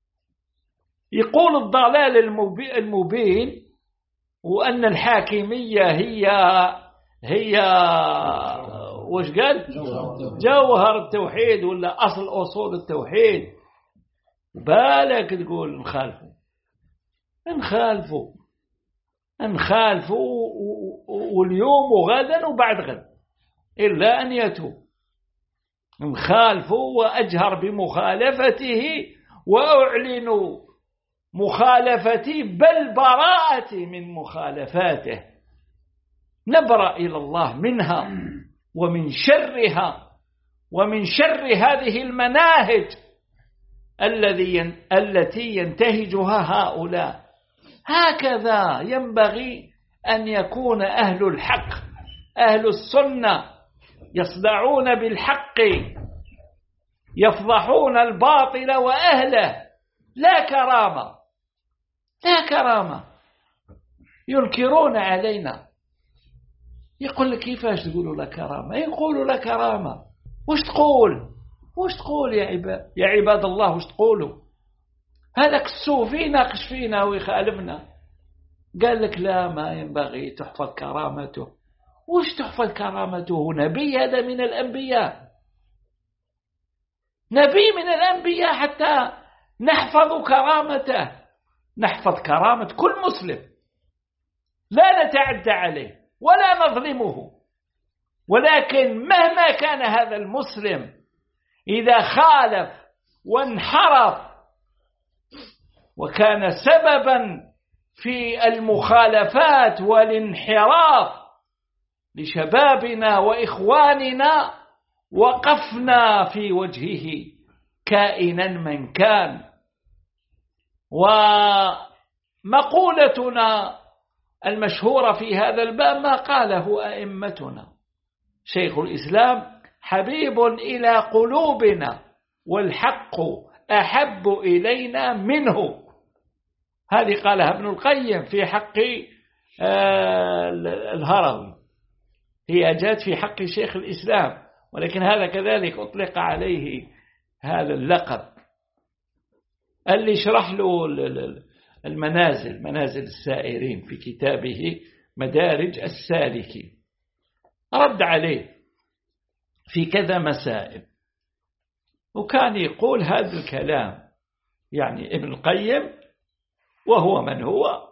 يقول الضلال المبين، وأن الحاكمية هي هي وش قال جوهر التوحيد ولا أصل أصول التوحيد. بالك تقول نخالفه نخالفه نخالفه واليوم وغدا وبعد غد إلا أن يتوب، نخالفه وأجهر بمخالفته وأعلن مخالفتي بل براءتي من مخالفاته، نبرأ إلى الله منها ومن شرها ومن شر هذه المناهج الذي التي ينتهجها هؤلاء. هكذا ينبغي أن يكون أهل الحق، أهل السنة، يصدعون بالحق، يفضحون الباطل وأهله، لا كرامة لا كرامة. ينكرون علينا، يقول لك كيفاش تقولوا لا كرامة؟ يقولوا لا كرامة. وش تقول وش تقول يا عباد يا عباد الله؟ وش تقولوا؟ هذاك الصوفي ناقش فينا ويخالفنا، قال لك لا ما ينبغي تحفظ كرامته. وش تحفظ كرامته؟ نبي هذا من الأنبياء، نبي من الأنبياء حتى نحفظ كرامته، نحفظ كرامة كل مسلم، لا نتعدى عليه ولا نظلمه. ولكن مهما كان هذا المسلم إذا خالف وانحرف وكان سببا في المخالفات والانحراف لشبابنا وإخواننا، وقفنا في وجهه كائنا من كان. ومقولتنا المشهورة في هذا الباب ما قاله أئمتنا، شيخ الإسلام حبيب إلى قلوبنا والحق أحب إلينا منه. هذه قالها ابن القيم في حق الهروي، هي جاءت في حق شيخ الإسلام، ولكن هذا كذلك أطلق عليه هذا اللقب. اللي شرح له المنازل منازل السائرين في كتابه مدارج السالكين، رد عليه في كذا مسائل، وكان يقول هذا الكلام يعني ابن القيم وهو من هو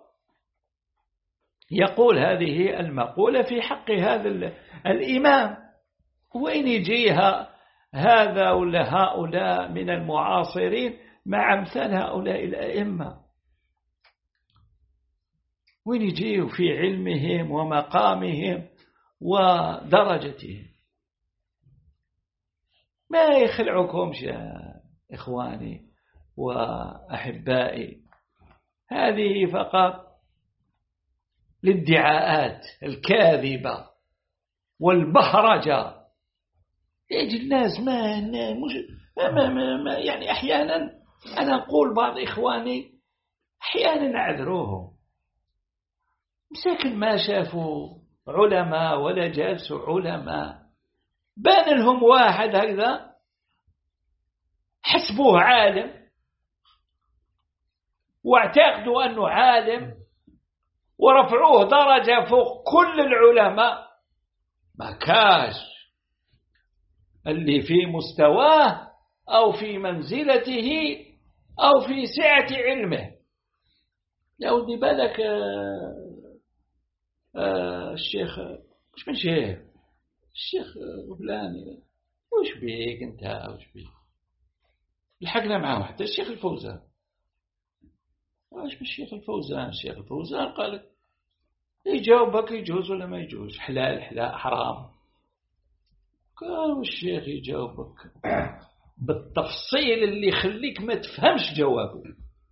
يقول هذه المقولة في حق هذا الإمام. وين يجيها هذا ولا هؤلاء من المعاصرين مع أمثال هؤلاء الأئمة؟ وين يجيوا في علمهم ومقامهم ودرجتهم؟ ما يخلعكمش يا إخواني وأحبائي، هذه فقط الادعاءات الكاذبة والبهرجة. يجي الناس ما مش ما ما ما يعني أحيانا أنا أقول بعض إخواني أحيانا أعذروهم، مساكن ما شافوا علماء ولا جالسوا علماء، بان لهم واحد هكذا حسبوه عالم واعتقدوا أنه عالم ورفعوه درجة فوق كل العلماء. ما كاش اللي في مستواه أو في منزلته أو في سعة علمه. يا ودي بالك آه آه الشيخ مش من شيخ الشيخ فلاني، وش بيك انت وش بيك؟ لحقنا معاه حتى الشيخ الفوزان. واش بالشيخ الفوزان؟ الشيخ الفوزان قال يجاوبك يجوز ولا ما يجوز، حلال حلال حرام. قال والشيخ يجاوبك بالتفصيل اللي يخليك ما تفهمش جوابه.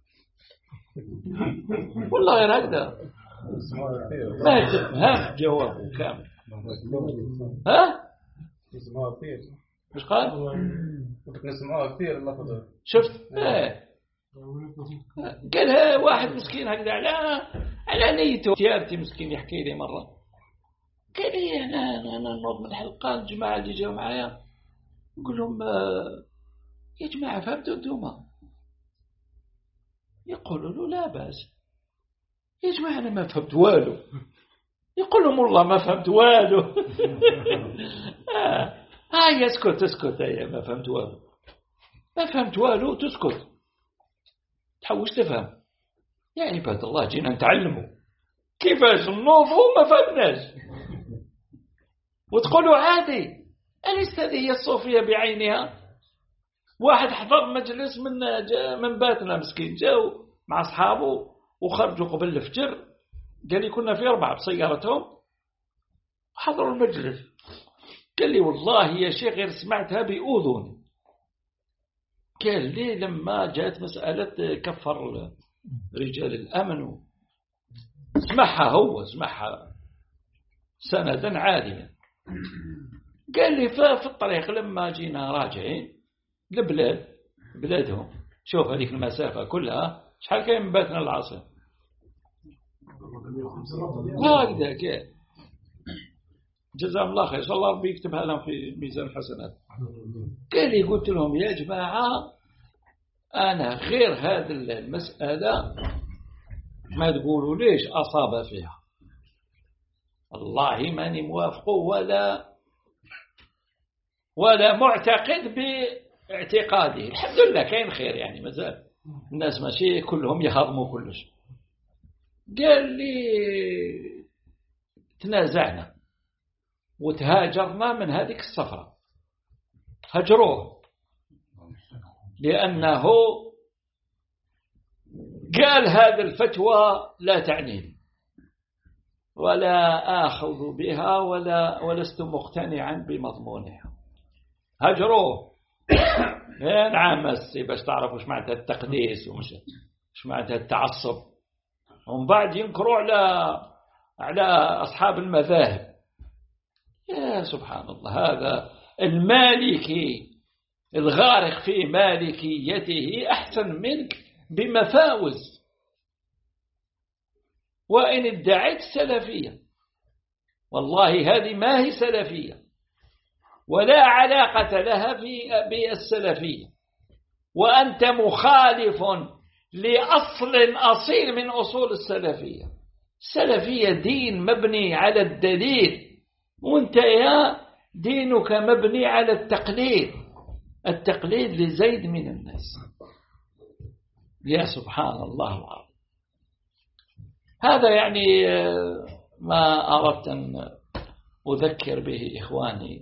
والله غير هكذا ما تفهم جوابه كامل. ها مش قال نسمعوها كثير اللفظ. شفت ايه قالها واحد مسكين هكذا على على نيته. تيابتي مسكين يحكي لي مرة قال لي أنا أنا نوض من الحلقة الجماعة اللي جاوا معايا نقول لهم يا جماعة فهمتوا أنتم؟ يقولوا له لا بأس. يا جماعة أنا ما فهمت والو. يقول لهم والله ما فهمت والو. آه هاي اسكت اسكت يا ما فهمت والو، ما فهمت والو تسكت تحوش تفهم. يا عباد الله جينا نتعلموا كيفاش نوضوا ما فهمناش وتقولوا عادي. أليست هذه الصوفية بعينها؟ واحد حضر مجلس من من باتنا مسكين، جاوا مع أصحابه وخرجوا قبل الفجر، قال لي كنا في أربعة بسيارتهم حضروا المجلس. قال لي والله يا شيخ غير سمعتها بأذني. قال لي لما جاءت مسألة كفر رجال الأمن سمعها هو سمعها سندا عاليا. قال لي في الطريق لما جينا راجعين لبلاد بلادهم، شوف هذيك المسافة كلها شحال كاين من باتنا العاصمة هكذا كان. جزاهم الله خير، إن شاء الله ربي يكتبها لهم في ميزان الحسنات. قال لي قلت لهم يا جماعة أنا غير هذه المسألة ما تقولوا ليش أصاب فيها، والله ماني موافقه ولا ولا معتقد باعتقاده. الحمد لله كاين خير يعني مازال الناس ماشي كلهم يهضموا كلش. قال لي تنازعنا وتهاجرنا من هذيك السفرة، هجروه لأنه قال هذه الفتوى لا تعنيني ولا آخذ بها ولا ولست مقتنعا بمضمونها. هجروه. نعم بس باش تعرفوا ايش معناتها التقديس ومش ايش معناتها التعصب، ومن بعد ينكروا على على أصحاب المذاهب. يا سبحان الله، هذا المالكي الغارق في مالكيته أحسن منك بمفاوز. وإن ادعيت سلفية والله هذه ما هي سلفية ولا علاقة لها بالسلفية، وأنت مخالف لأصل أصيل من أصول السلفية. السلفية دين مبني على الدليل وانت يا دينك مبني على التقليد، التقليد لزيد من الناس. يا سبحان الله العظيم. هذا يعني ما أردت أن أذكر به إخواني.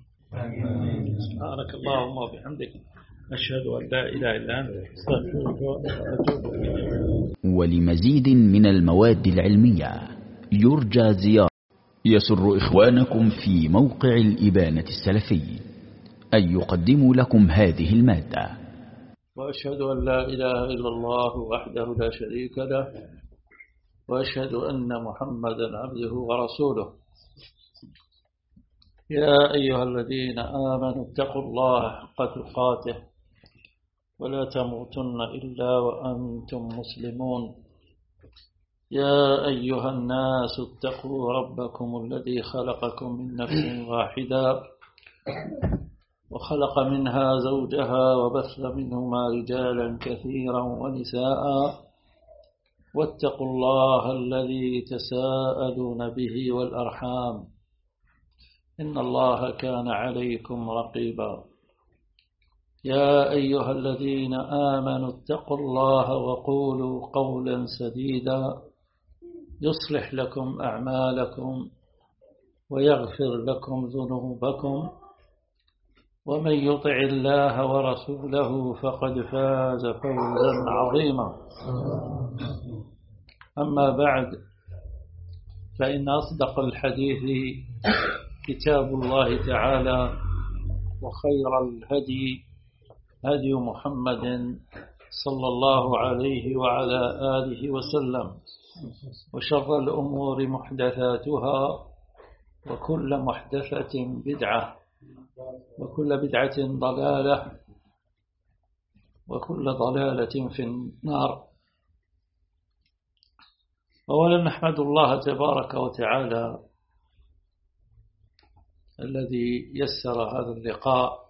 بارك اللهم وبحمدك، أشهد أن لا إله إلا أنت، أستغفرك وأتوب إليك. ولمزيد من المواد العلمية يرجى زيارة. يسر إخوانكم في موقع الإبانة السلفي أن يقدموا لكم هذه المادة. وأشهد أن لا إله إلا الله وحده لا شريك له، وأشهد أن محمدا عبده ورسوله. يا أيها الذين آمنوا اتقوا الله حق تقاته ولا تموتن إلا وأنتم مسلمون. يا أيها الناس اتقوا ربكم الذي خلقكم من نفس واحدة وخلق منها زوجها وبث منهما رجالا كثيرا ونساء، واتقوا الله الذي تساءلون به والأرحام إن الله كان عليكم رقيبا. يا أيها الذين آمنوا اتقوا الله وقولوا قولا سديدا يصلح لكم أعمالكم ويغفر لكم ذنوبكم، ومن يطع الله ورسوله فقد فاز فوزا عظيما. أما بعد، فإن أصدق الحديث كتاب الله تعالى، وخير الهدي هدي محمد صلى الله عليه وعلى آله وسلم، وشر الأمور محدثاتها، وكل محدثة بدعة، وكل بدعة ضلالة، وكل ضلالة في النار. أولا نحمد الله تبارك وتعالى الذي يسر هذا اللقاء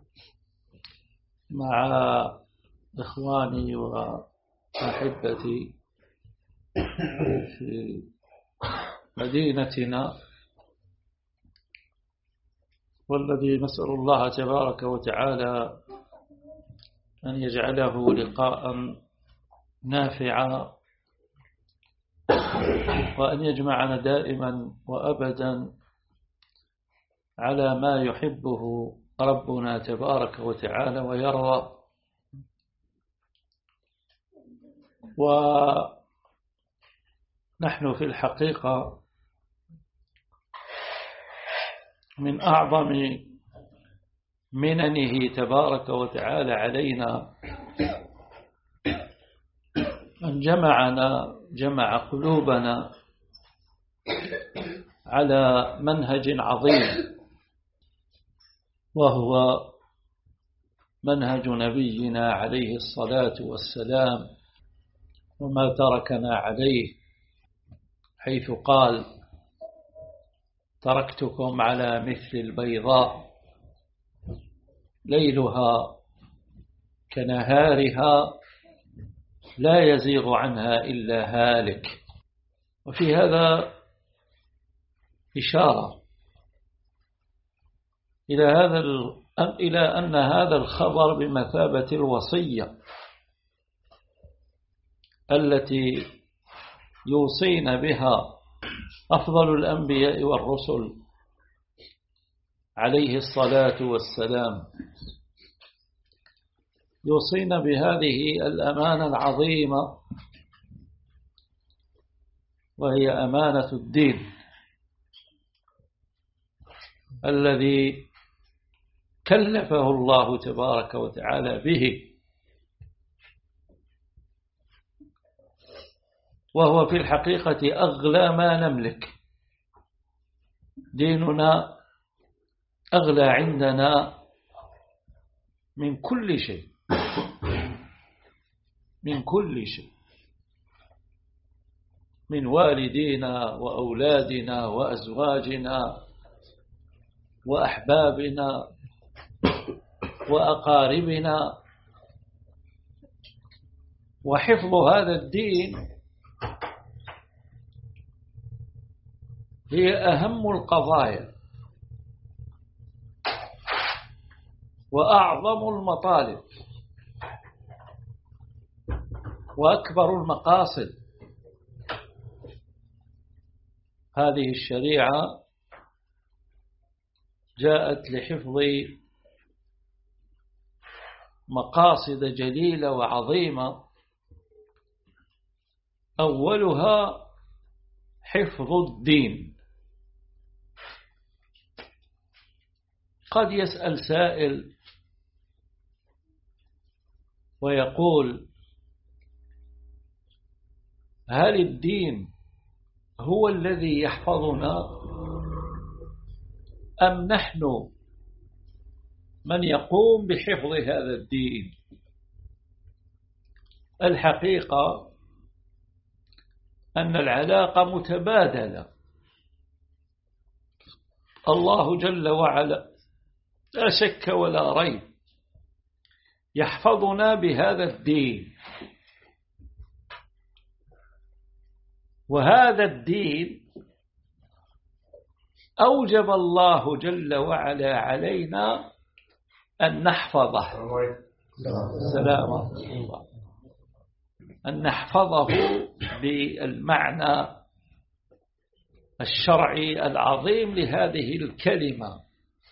مع إخواني وأحبتي في مدينتنا، والذي نسأل الله تبارك وتعالى أن يجعله لقاء نافعا، وأن يجمعنا دائما وأبدا على ما يحبه ربنا تبارك وتعالى ويرضى. ونحن في الحقيقة من أعظم مننه تبارك وتعالى علينا أن جمعنا جمع قلوبنا على منهج عظيم، وهو منهج نبينا عليه الصلاة والسلام وما تركنا عليه، حيث قال: تركتكم على مثل البيضاء ليلها كنهارها لا يزيغ عنها إلا هالك. وفي هذا إشارة إلى هذا إلى أن هذا الخبر بمثابة الوصية التي يوصينا بها أفضل الأنبياء والرسل عليه الصلاة والسلام، يوصينا بهذه الأمانة العظيمة، وهي أمانة الدين الذي كلفه الله تبارك وتعالى به، وهو في الحقيقة أغلى ما نملك. ديننا أغلى عندنا من كل شيء، من كل شيء، من والدينا وأولادنا وأزواجنا وأحبابنا وأقاربنا. وحفظ هذا الدين هي أهم القضايا وأعظم المطالب وأكبر المقاصد. هذه الشريعة جاءت لحفظ مقاصد جليلة وعظيمة، أولها حفظ الدين. قد يسأل سائل ويقول: هل الدين هو الذي يحفظنا أم نحن من يقوم بحفظ هذا الدين؟ الحقيقة أن العلاقة متبادلة. الله جل وعلا لا شك ولا ريب يحفظنا بهذا الدين، وهذا الدين أوجب الله جل وعلا علينا أن نحفظه. سلام الله. أن نحفظه بالمعنى الشرعي العظيم لهذه الكلمة،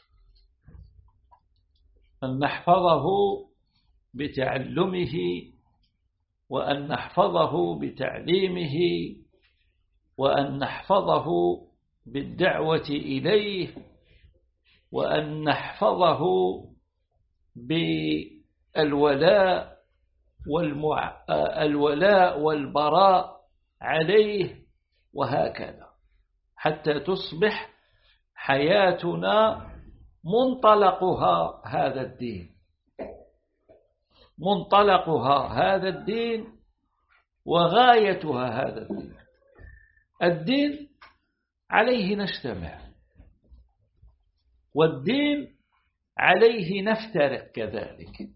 أن نحفظه بتعلمه، وأن نحفظه بتعليمه، وأن نحفظه بالدعوة إليه، وأن نحفظه بالولاء والمع... الولاء والبراء عليه، وهكذا حتى تصبح حياتنا منطلقها هذا الدين، منطلقها هذا الدين وغايتها هذا الدين. الدين عليه نجتمع، والدين عليه نفترق كذلك.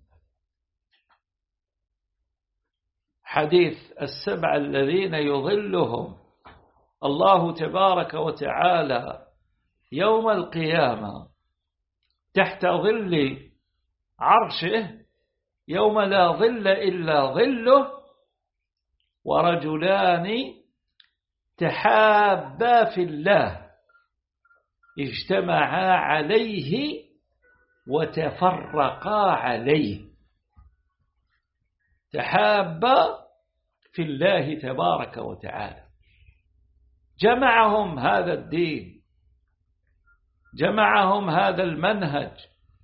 حديث السبع الذين يظلهم الله تبارك وتعالى يوم القيامة تحت ظل عرشه يوم لا ظل إلا ظله، ورجلان تحابا في الله اجتمعا عليه وتفرقا عليه. تحابا في الله تبارك وتعالى، جمعهم هذا الدين، جمعهم هذا المنهج،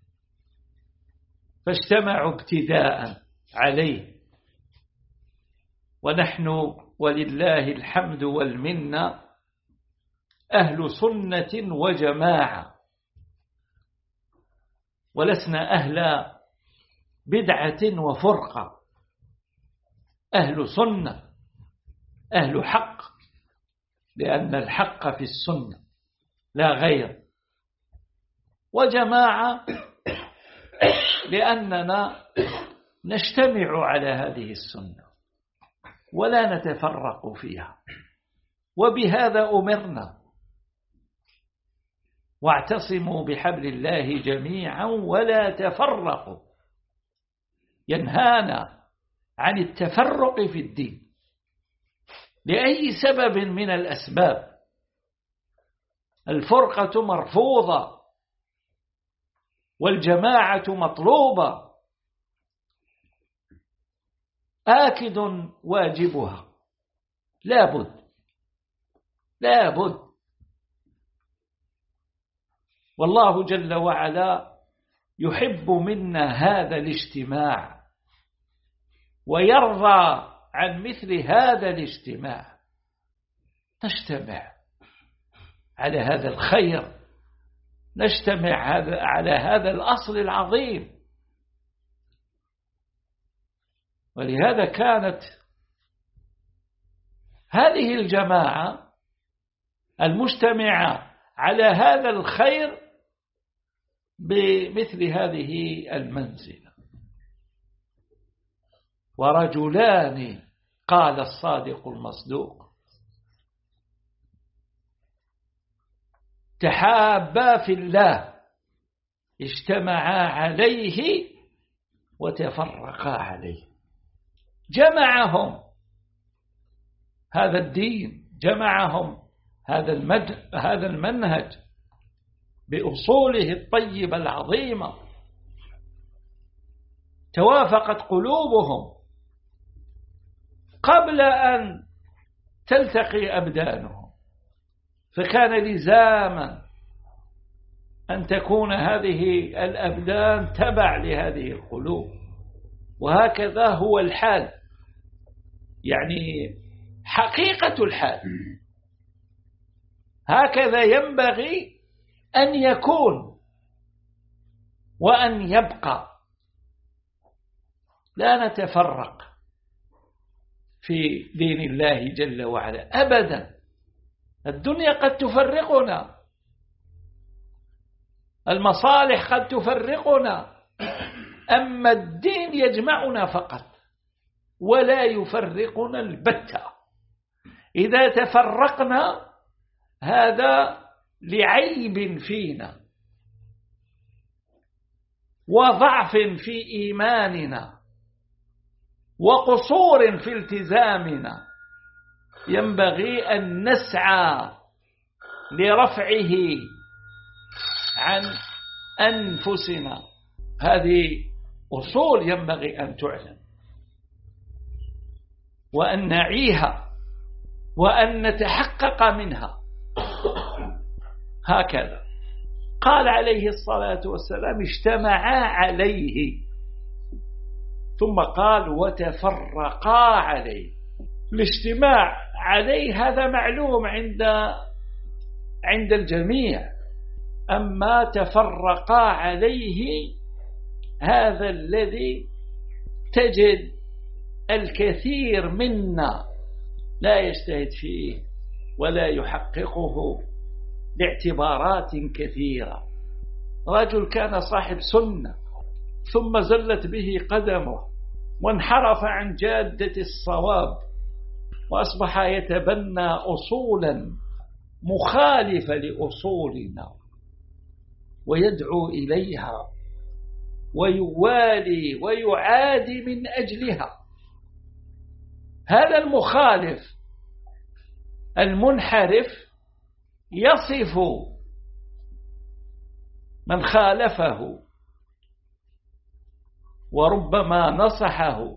فاجتمعوا ابتداء عليه. ونحن ولله الحمد والمنة أهل سنة وجماعة، ولسنا أهل بدعة وفرقة، أهل سنة، أهل حق، لأن الحق في السنة لا غير، وجماعة لأننا نجتمع على هذه السنة ولا نتفرق فيها، وبهذا أمرنا: واعتصموا بحبل الله جميعا ولا تفرقوا. ينهانا عن التفرق في الدين لأي سبب من الأسباب. الفرقة مرفوضة والجماعة مطلوبة، آكد واجبها، لا بد لا بد. والله جل وعلا يحب منا هذا الاجتماع ويرضى عن مثل هذا الاجتماع. نجتمع على هذا الخير، نجتمع على هذا الأصل العظيم. ولهذا كانت هذه الجماعة المجتمعة على هذا الخير بمثل هذه المنزلة. ورجلان قال الصادق المصدوق تحابا في الله اجتمعا عليه وتفرقا عليه. جمعهم هذا الدين، جمعهم هذا المد... هذا المنهج بأصوله الطيبة العظيمة، توافقت قلوبهم قبل أن تلتقي أبدانهم، فكان لزاما أن تكون هذه الأبدان تبع لهذه القلوب. وهكذا هو الحال، يعني حقيقة الحال، هكذا ينبغي أن يكون وأن يبقى. لا نتفرق في دين الله جل وعلا أبدا. الدنيا قد تفرقنا، المصالح قد تفرقنا، أما الدين يجمعنا فقط ولا يفرقنا البتة. إذا تفرقنا هذا لعيب فينا وضعف في إيماننا وقصور في التزامنا، ينبغي أن نسعى لرفعه عن أنفسنا. هذه أصول ينبغي أن تعلم وأن نعيها وأن نتحقق منها. هكذا قال عليه الصلاة والسلام اجتمعا عليه، ثم قال وتفرقا عليه. الاجتماع عليه هذا معلوم عند عند الجميع، أما تفرقا عليه هذا الذي تجد الكثير منا لا يجتهد فيه ولا يحققه لاعتبارات كثيرة. رجل كان صاحب سنة ثم زلت به قدمه وانحرف عن جادة الصواب وأصبح يتبنى أصولا مخالفة لأصولنا ويدعو إليها ويوالي ويعادي من أجلها. هذا المخالف المنحرف يصف من خالفه وربما نصحه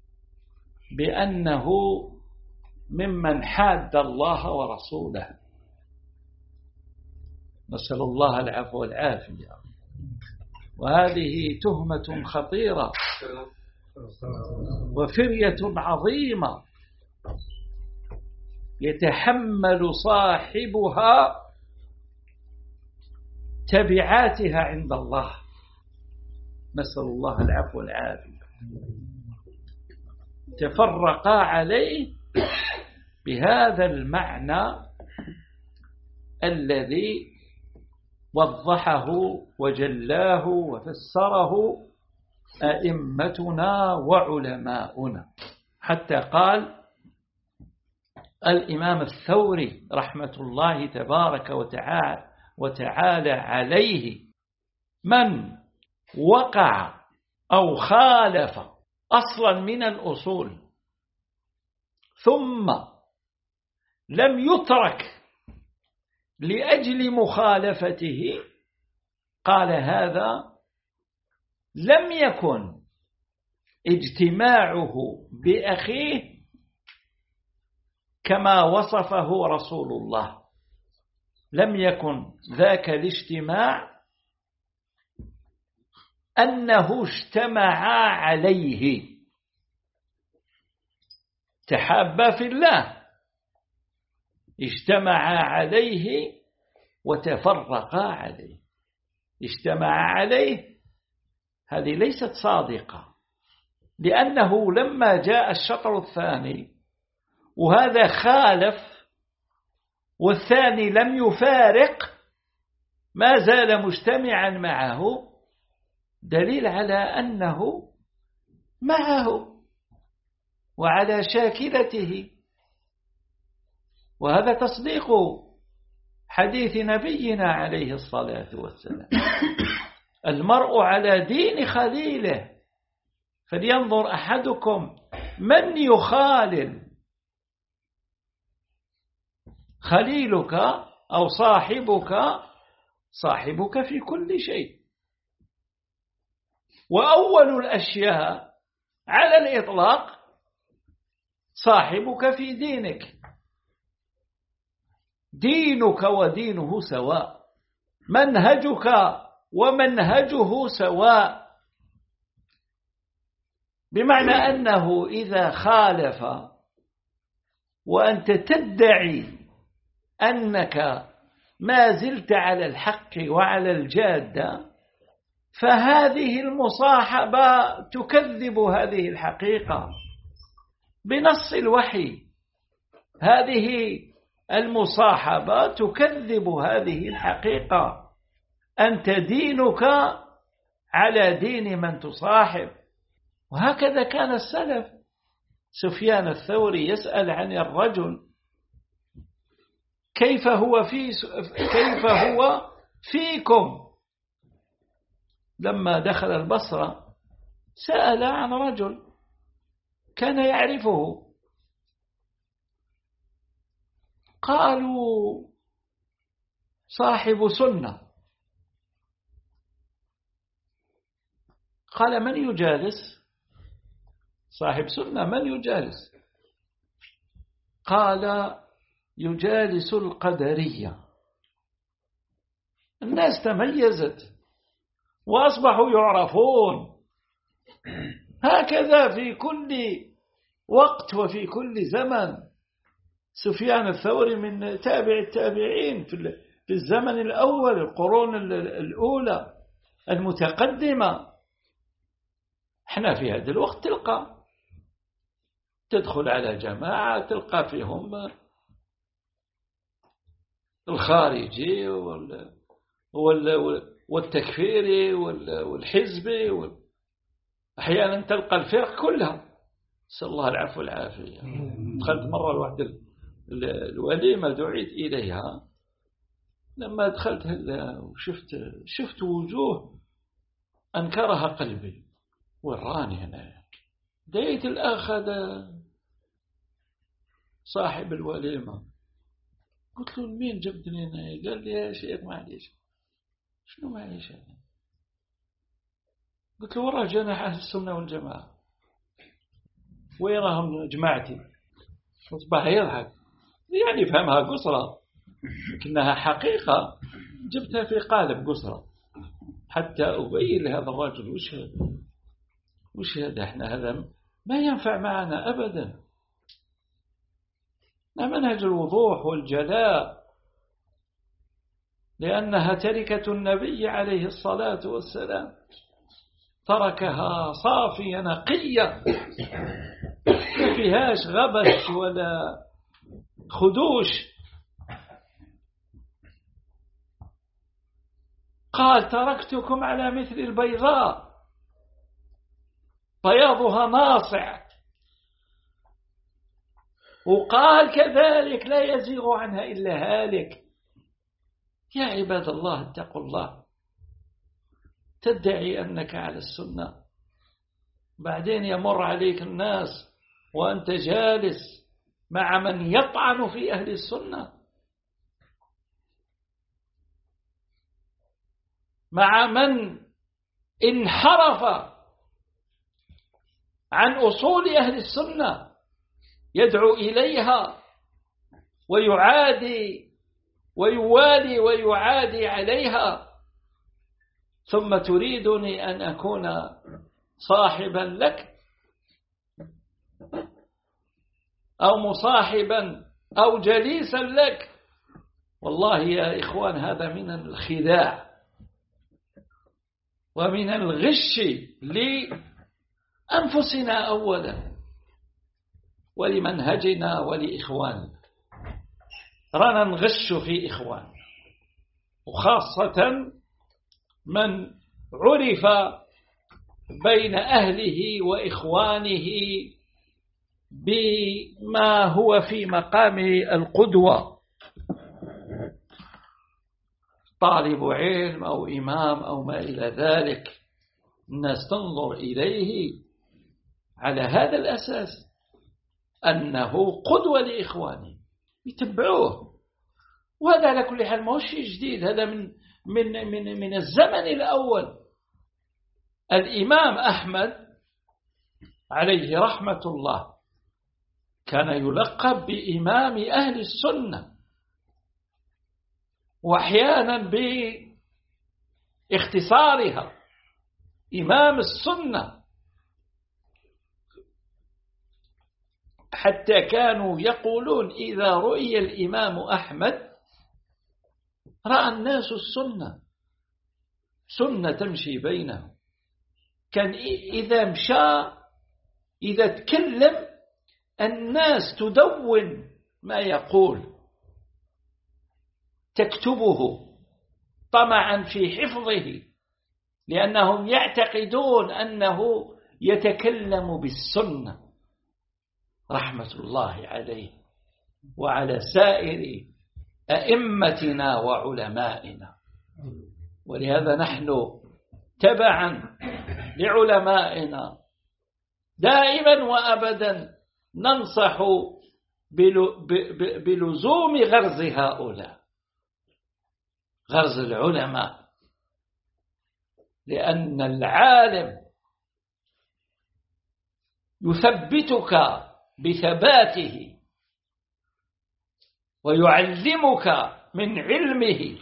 بأنه ممن حاد الله ورسوله، نسأل الله العفو والعافية. وهذه تهمة خطيرة وفرية عظيمة يتحمل صاحبها تبعاتها عند الله، نسأل الله العفو والعافية. تفرقا عليه بهذا المعنى الذي وضحه وجلاه وفسره أئمتنا وعلماؤنا، حتى قال الإمام الثوري رحمة الله تبارك وتعالى, وتعالى عليه: من وقع أو خالف أصلا من الأصول ثم لم يترك لأجل مخالفته، قال هذا لم يكن اجتماعه بأخيه كما وصفه رسول الله، لم يكن ذاك الاجتماع أنه اجتمعا عليه، تحابا في الله، اجتمعا عليه وتفرقا عليه. اجتمعا عليه هذه ليست صادقة، لأنه لما جاء الشطر الثاني وهذا خالف والثاني لم يفارق ما زال مجتمعا معه، دليل على أنه معه وعلى شاكلته، وهذا تصديق حديث نبينا عليه الصلاة والسلام: المرء على دين خليله فلينظر أحدكم من يخالل. خليلك أو صاحبك صاحبك في كل شيء، وأول الأشياء على الإطلاق صاحبك في دينك. دينك ودينه سواء، منهجك ومنهجه سواء، بمعنى أنه إذا خالف وأنت تدعي أنك ما زلت على الحق وعلى الجادة، فهذه المصاحبة تكذب هذه الحقيقة بنص الوحي. هذه المصاحبة تكذب هذه الحقيقة. أنت دينك على دين من تصاحب. وهكذا كان السلف. سفيان الثوري يسأل عن الرجل كيف هو في كيف هو فيكم. لما دخل البصرة سأل عن رجل كان يعرفه، قالوا صاحب سنة. قال: من يجالس؟ صاحب سنة من يجالس؟ قال: يجالس القدرية. الناس تميزت وأصبحوا يعرفون، هكذا في كل وقت وفي كل زمن. سفيان الثوري من تابع التابعين في الزمن الأول، القرون الأولى المتقدمة. احنا في هذا الوقت تلقى تدخل على جماعة تلقى فيهم الخارجي والتكفيري والحزبي، أحيانا تلقى الفرق كلها. نسأل الله العفو والعافية. دخلت مرة الواحد الوليمة دعيت إليها، لما دخلت هلا وشفت شفت وجوه أنكرها قلبي. وراني هنا دعيت الأخ هذا صاحب الوليمة، قلت له: مين جبتني هنا؟ قال لي: يا شيخ معليش. شنو معليش هذا؟ قلت له: وراه جناح أهل السنة والجماعة، ويراهم جماعتي. أصبح يضحك، يعني فهمها قصرة لكنها حقيقة جبتها في قالب قصرة حتى أبين لهذا الرجل وش هذا وش هذا احنا هذا ما ينفع معنا أبدا. منهج الوضوح والجلاء، لأنها تركة النبي عليه الصلاة والسلام، تركها صافية نقية ما فيهاش غبش ولا خدوش. قال: تركتكم على مثل البيضاء بياضها ناصع. وقال كذلك: لا يزيغ عنها إلا هالك. يا عباد الله اتقوا الله. تدعي أنك على السنة، بعدين يمر عليك الناس وأنت جالس مع من يطعن في أهل السنة، مع من انحرف عن أصول أهل السنة يدعو إليها ويعادي ويوالي ويعادي عليها، ثم تريدني أن أكون صاحبا لك أو مصاحبا أو جليسا لك. والله يا إخوان هذا من الخداع ومن الغش لأنفسنا أولا ولمنهجنا ولإخواننا. رانا نغش في إخوان، وخاصة من عرف بين أهله وإخوانه بما هو في مقام القدوة. طالب علم أو إمام أو ما إلى ذلك الناس تنظر إليه على هذا الأساس أنه قدوة لإخوانه يتبعوه. وهذا على كل حال ما هو شيء جديد، هذا من من من من الزمن الأول. الإمام أحمد عليه رحمة الله كان يلقب بإمام أهل السنة، وأحيانا باختصارها إمام السنة، حتى كانوا يقولون إذا رؤي الإمام أحمد رأى الناس السنة، سنة تمشي بينهم. كان إذا مشى إذا تكلم الناس تدون ما يقول، تكتبه طمعا في حفظه، لأنهم يعتقدون أنه يتكلم بالسنة. رحمة الله عليه وعلى سائر أئمتنا وعلمائنا. ولهذا نحن تبعا لعلمائنا دائما وأبدا ننصح بلزوم غرز هؤلاء، غرز العلماء، لأن العالم يثبتك بثباته ويعلمك من علمه.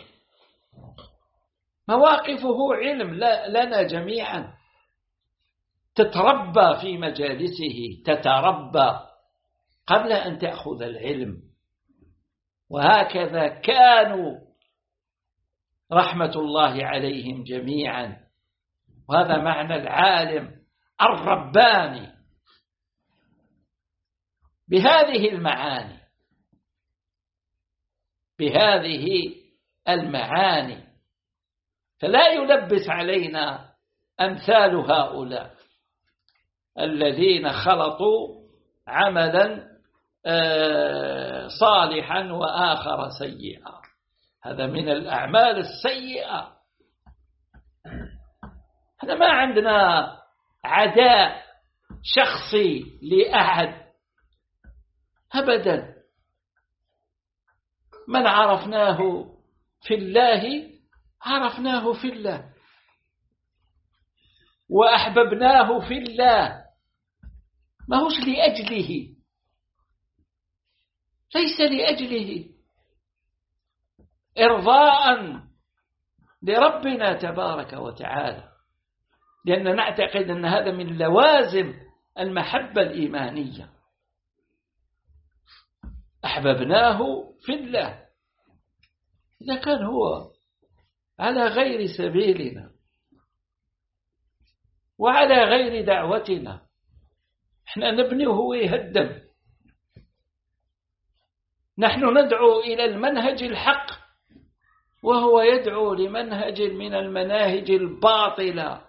مواقفه علم لنا جميعا، تتربى في مجالسه، تتربى قبل أن تأخذ العلم. وهكذا كانوا رحمة الله عليهم جميعا. وهذا معنى العالم الرباني بهذه المعاني، بهذه المعاني. فلا يلبس علينا أمثال هؤلاء الذين خلطوا عملا صالحا وآخر سيئا. هذا من الأعمال السيئة. هذا ما عندنا عداء شخصي لأحد أبدا. من عرفناه في الله عرفناه في الله، وأحببناه في الله، ما هوش لأجله، ليس لأجله، إرضاء لربنا تبارك وتعالى، لأننا نعتقد أن هذا من لوازم المحبة الإيمانية. أحببناه في الله. إذا كان هو على غير سبيلنا وعلى غير دعوتنا، احنا نبني وهو يهدم. نحن ندعو إلى المنهج الحق وهو يدعو لمنهج من المناهج الباطلة،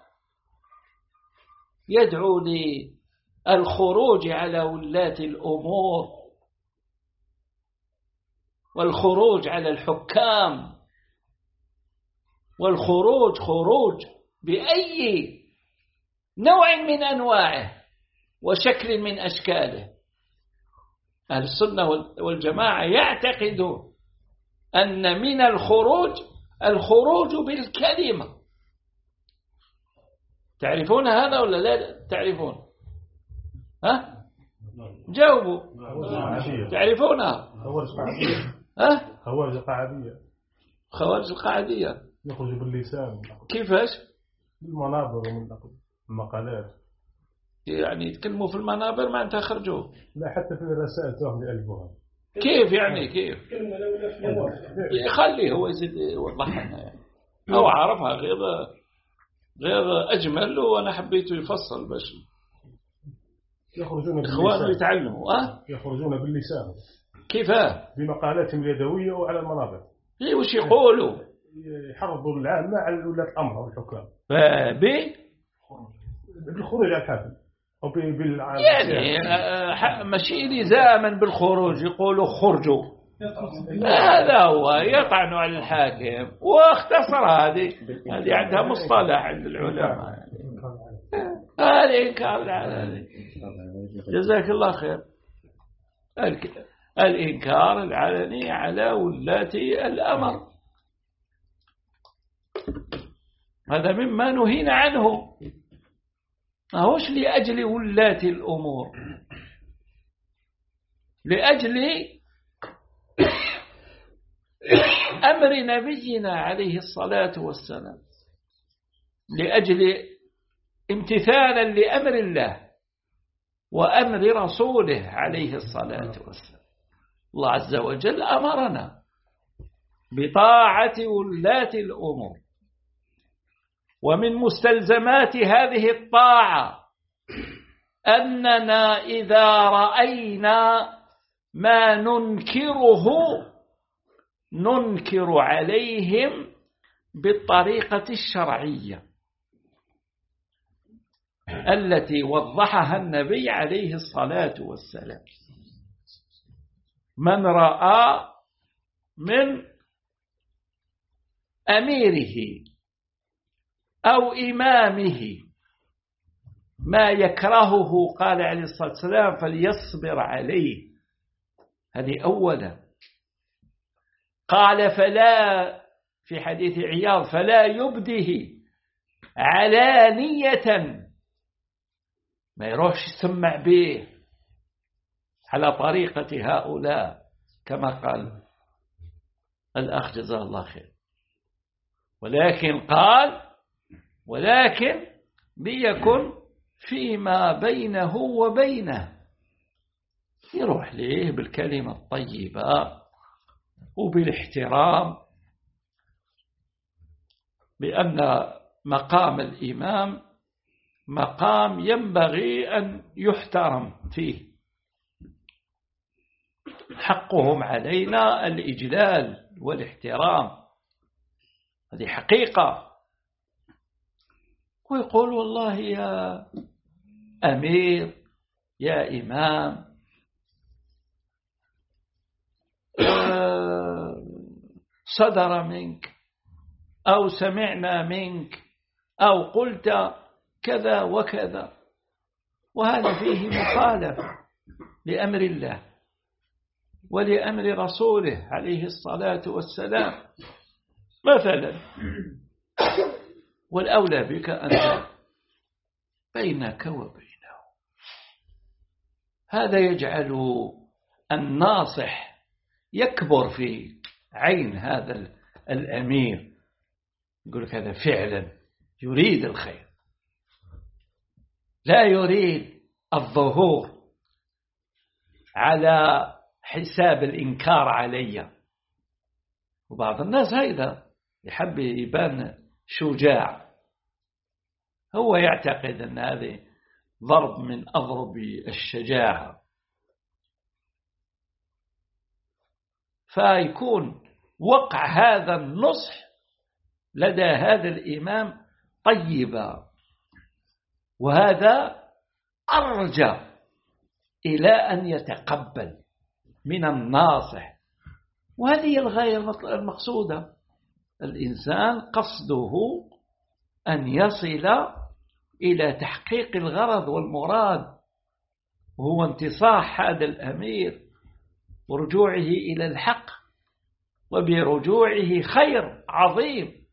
يدعو للخروج على ولاة الأمور والخروج على الحكام، والخروج خروج بأي نوع من أنواعه وشكل من أشكاله. أهل السنة والجماعة يعتقدون أن من الخروج الخروج بالكلمة. تعرفون هذا ولا لا تعرفون؟ ها؟ جاوبوا. تعرفونها؟ ها؟ خوارج القعدية. خوارج القعدية يخرج باللسان. كيفاش؟ بالمنابر ومن المقالات. يعني يتكلموا في المنابر ما أنت خرجوه. لا، حتى في الرسائل تأخذ ألفها. كيف يعني كيف؟ خليه هو يزيد يوضح لنا يعني. أو عرفها غير غير أجمل، وأنا حبيته يفصل باش يخرجون باللسان. إخوان يتعلموا. أه؟ يخرجون باللسان. كيف؟ بمقالاتهم اليدوية وعلى المنابر. إيه وش يقولوا؟ يحرضوا العامة على ولاة الأمر والحكام. ب بالخروج على الحاكم أو بال يعني ماشي لزاما بالخروج، يقولوا خرجوا هذا هو يطعن على الحاكم. واختصر هذه هذه عندها مصطلح عند العلماء، هذه إنكار العلني. جزاك الله خير. الإنكار العلني على ولاة الأمر هذا مما نهينا عنه، ما هوش لأجل ولاة الأمور، لأجل أمر نبينا عليه الصلاة والسلام، لأجل امتثالا لأمر الله وأمر رسوله عليه الصلاة والسلام. الله عز وجل أمرنا بطاعة ولاة الأمور، ومن مستلزمات هذه الطاعة أننا إذا رأينا ما ننكره ننكر عليهم بالطريقة الشرعية التي وضحها النبي عليه الصلاة والسلام. من رأى من أميره أو إمامه ما يكرهه قال عليه الصلاة والسلام فليصبر عليه، هذه أولا. قال فلا في حديث عياض فلا يبده علانية، ما يروحش يسمع به على طريقة هؤلاء كما قال الأخ جزاه الله خير، ولكن قال ولكن ليكن فيما بينه وبينه، يروح ليه بالكلمة الطيبة وبالاحترام، بأن مقام الإمام مقام ينبغي أن يحترم فيه، حقهم علينا الإجلال والاحترام، هذه حقيقة. ويقول والله يا أمير يا إمام صدر منك أو سمعنا منك أو قلت كذا وكذا، وهذا فيه مخالفة لأمر الله ولأمر رسوله عليه الصلاة والسلام مثلا. والأولى بك أنت بينك وبينه. هذا يجعل الناصح يكبر في عين هذا الأمير، يقول لك هذا فعلا يريد الخير، لا يريد الظهور على حساب الإنكار علي. وبعض الناس هيدا يحب يبان شجاع، هو يعتقد أن هذه ضرب من أضرب الشجاعة، فيكون وقع هذا النصح لدى هذا الإمام طيبا، وهذا أرجى إلى أن يتقبل من الناصح. وهذه الغاية المقصودة، الإنسان قصده أن يصل إلى تحقيق الغرض والمراد، وهو انتصاح هذا الأمير ورجوعه إلى الحق، وبرجوعه خير عظيم،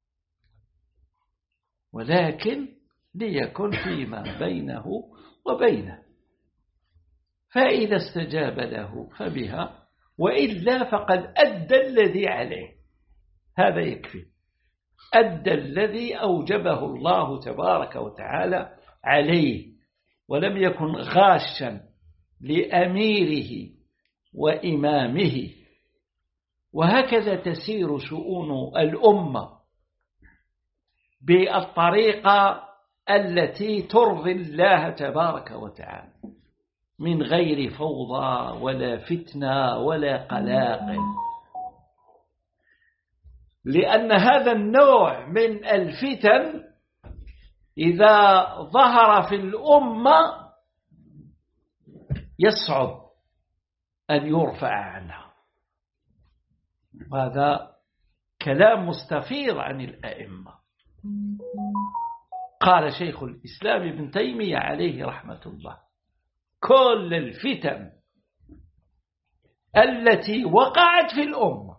ولكن ليكن فيما بينه وبينه، فإذا استجاب له فبها، وإلا فقد أدى الذي عليه، هذا يكفي، أدى الذي أوجبه الله تبارك وتعالى عليه، ولم يكن غاشا لأميره وإمامه. وهكذا تسير شؤون الأمة بالطريقة التي ترضي الله تبارك وتعالى، من غير فوضى ولا فتنة ولا قلاقل، لأن هذا النوع من الفتن إذا ظهر في الأمة يصعب أن يرفع عنها، وهذا كلام مستفيض عن الأئمة. قال شيخ الإسلام ابن تيمية عليه رحمة الله: كل الفتن التي وقعت في الأمة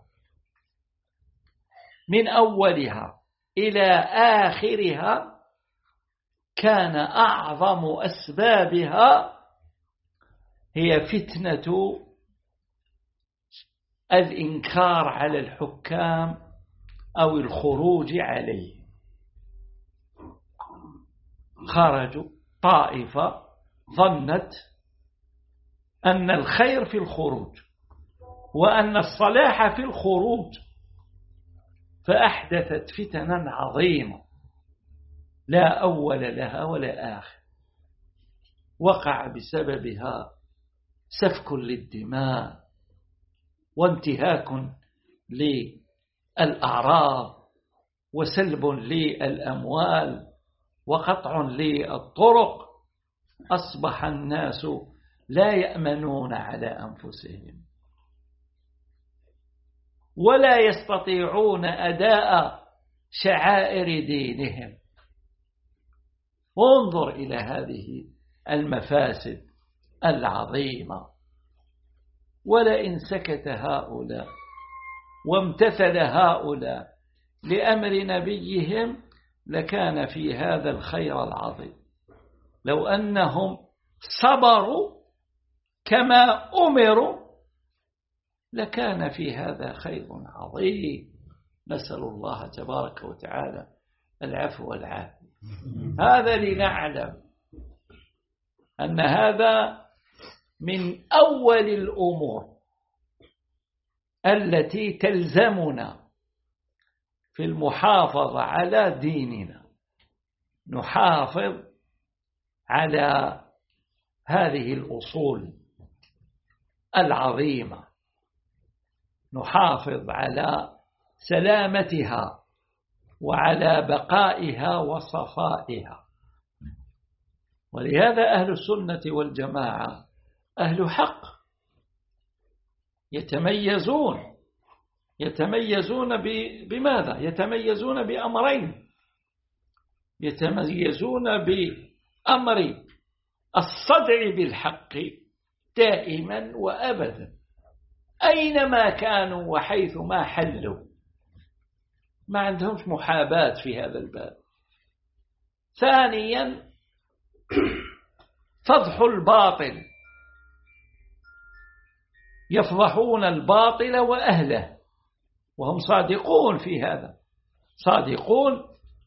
من أولها إلى آخرها كان أعظم أسبابها هي فتنة الإنكار على الحكام أو الخروج عليه. خرجوا طائفة ظنت أن الخير في الخروج وأن الصلاح في الخروج، فأحدثت فتنا عظيمة لا أول لها ولا آخر، وقع بسببها سفك للدماء وانتهاك للأعراض وسلب للأموال وقطع للطرق. أصبح الناس لا يأمنون على أنفسهم ولا يستطيعون أداء شعائر دينهم. وانظر إلى هذه المفاسد العظيمة. ولئن سكت هؤلاء وامتثل هؤلاء لأمر نبيهم لكان في هذا الخير العظيم. لو أنهم صبروا كما أمروا لكان في هذا خير عظيم. نسأل الله تبارك وتعالى العفو والعافية. هذا لنعلم أن هذا من أول الأمور التي تلزمنا في المحافظة على ديننا. نحافظ على هذه الأصول العظيمة، نحافظ على سلامتها وعلى بقائها وصفائها. ولهذا أهل السنة والجماعة أهل حق، يتميزون يتميزون بماذا؟ يتميزون بأمرين. يتميزون بأمر الصدع بالحق دائما وأبدا أينما كانوا وحيث ما حلوا، ما عندهمش محاباة في هذا الباب. ثانيا فضح الباطل، يفضحون الباطل وأهله وهم صادقون في هذا، صادقون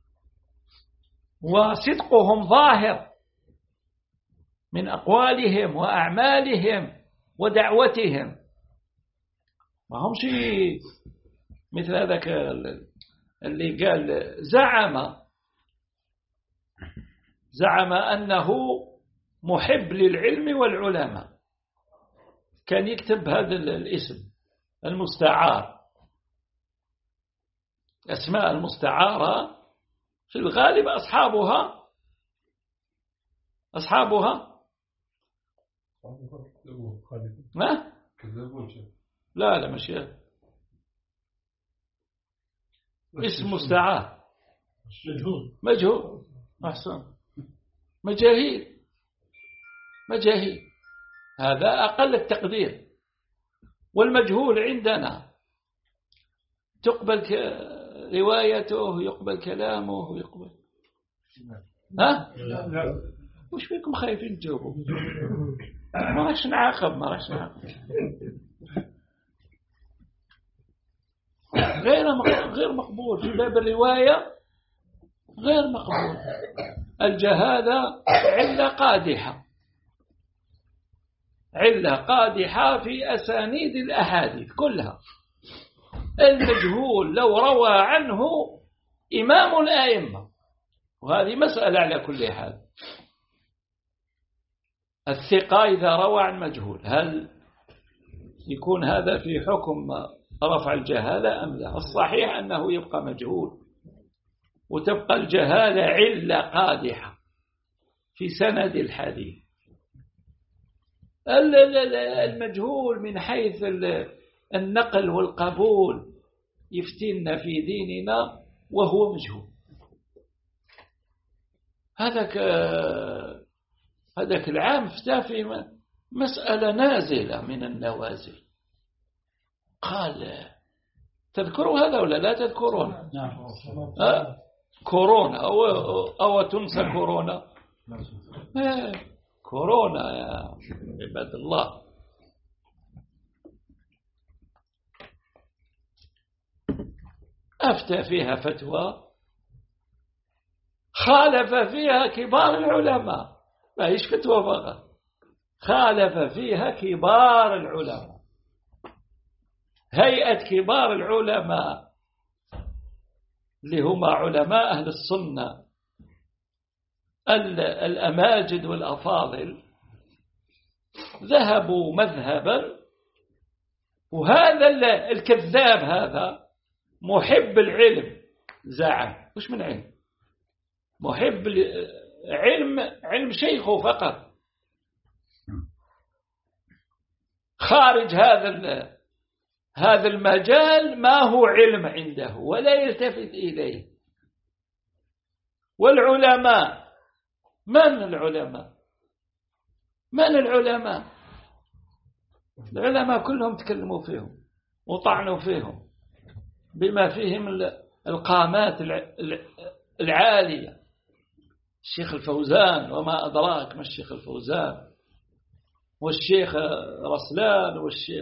وصدقهم ظاهر من أقوالهم وأعمالهم ودعوتهم. ما هم شيء مثل هذاك اللي قال زعم زعم أنه محب للعلم والعلماء، كان يكتب هذا الاسم المستعار. أسماء المستعارة في الغالب أصحابها أصحابها ما؟ لا لا مش اسم مستعار، مجهول مجهول أحسن، مجاهيل مجاهيل، هذا أقل التقدير. والمجهول عندنا تقبل روايته، يقبل كلامه، يقبل ها؟ وش فيكم خايفين تجاوبوا؟ ما راح نعاقب ما راح نعاقب غير غير مقبول في باب الرواية، غير مقبول. الجهالة علة قادحة، علة قادحة في أسانيد الأحاديث كلها. المجهول لو روى عنه إمام الأئمة، وهذه مسألة على كل حال. الثقة إذا روى عن مجهول هل يكون هذا في حكم رفع الجهالة أم لا؟ الصحيح أنه يبقى مجهول، وتبقى الجهالة علة قادحة في سند الحديث. المجهول من حيث النقل والقبول يفتينا في ديننا وهو مجهول. هذاك هذاك العام فتى في مسألة نازلة من النوازل، قال تذكروا هذا ولا لا تذكرون؟ نعم. أه؟ كورونا أو, أو تنسى كورونا؟ أه كورونا يا عباد الله. أفتى فيها فتوى خالف فيها كبار العلماء، ما هيش فتوى فقط، خالف فيها كبار العلماء، هيئة كبار العلماء اللي هم علماء أهل السنة الأماجد والأفاضل، ذهبوا مذهبا. وهذا الكذاب هذا محب العلم زعم، وش من علم؟ محب علم علم شيخه فقط، خارج هذا هذا المجال ما هو علم عنده ولا يلتفت إليه. والعلماء من العلماء؟ من العلماء؟ العلماء كلهم تكلموا فيهم وطعنوا فيهم بما فيهم القامات العالية. الشيخ الفوزان وما أدراك ما الشيخ الفوزان، والشيخ رسلان، والشيخ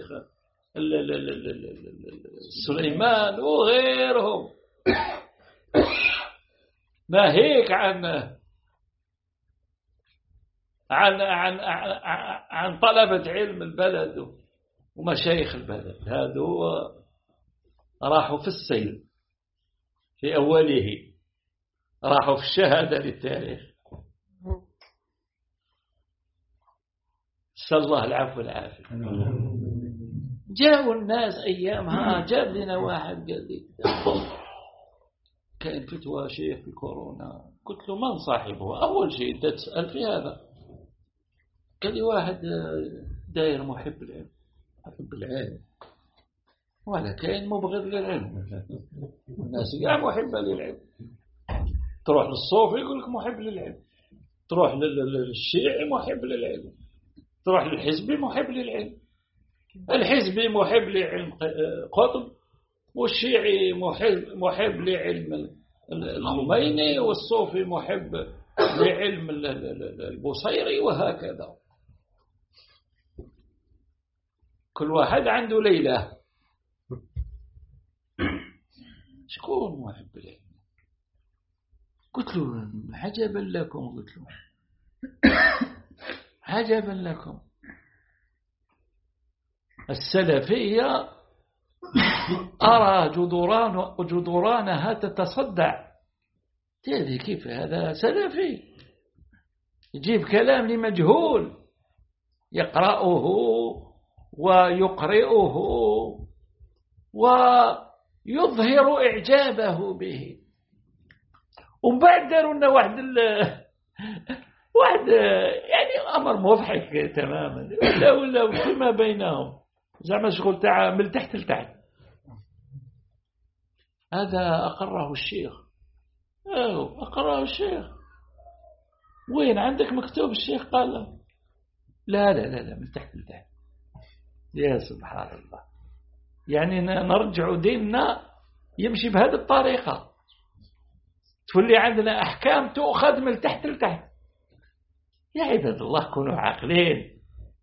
سليمان وغيرهم، ناهيك عن عن عن عن طلبة علم البلد ومشايخ البلد. هذو راحوا في السيل في أوله، راحوا في الشهادة للتاريخ. نسأل الله العفو والعافية. جاءوا الناس أيامها، جاب لنا واحد قال لي كان فتوى شيخ في كورونا. قلت له من صاحبه؟ أول شيء أنت تسأل في هذا. قال لي واحد داير محب العلم. محب العلم ولا كاين مبغض للعلم. الناس قاع محبة للعلم. تروح للصوفي يقول لك محب للعلم، تروح للشيعي محب للعلم، تروح للحزبي محب للعلم. الحزبي محب لعلم قطب، والشيعي محب محب لعلم الخميني، والصوفي محب لعلم البوصيري، وهكذا. كل واحد عنده ليلة. شكون محب العلم؟ قلت له عجبا لكم، قلت له عجبا لكم. السلفية أرى جدران جدرانها تتصدع. تدري كيف هذا سلفي؟ يجيب كلام لمجهول يقرأه ويقرئه ويظهر إعجابه به. وبعد داروا لنا واحد ال... واحد يعني أمر مضحك تماما، ولا ولا فيما بينهم زعما شغل تاع من تحت لتحت. هذا أقره الشيخ. أو أقره الشيخ. وين عندك مكتوب الشيخ؟ قال لا لا لا لا من تحت لتحت. يا سبحان الله. يعني نرجع ديننا يمشي بهذه الطريقة، تولي عندنا أحكام تؤخذ من تحت لتحت. يا عباد الله كونوا عاقلين.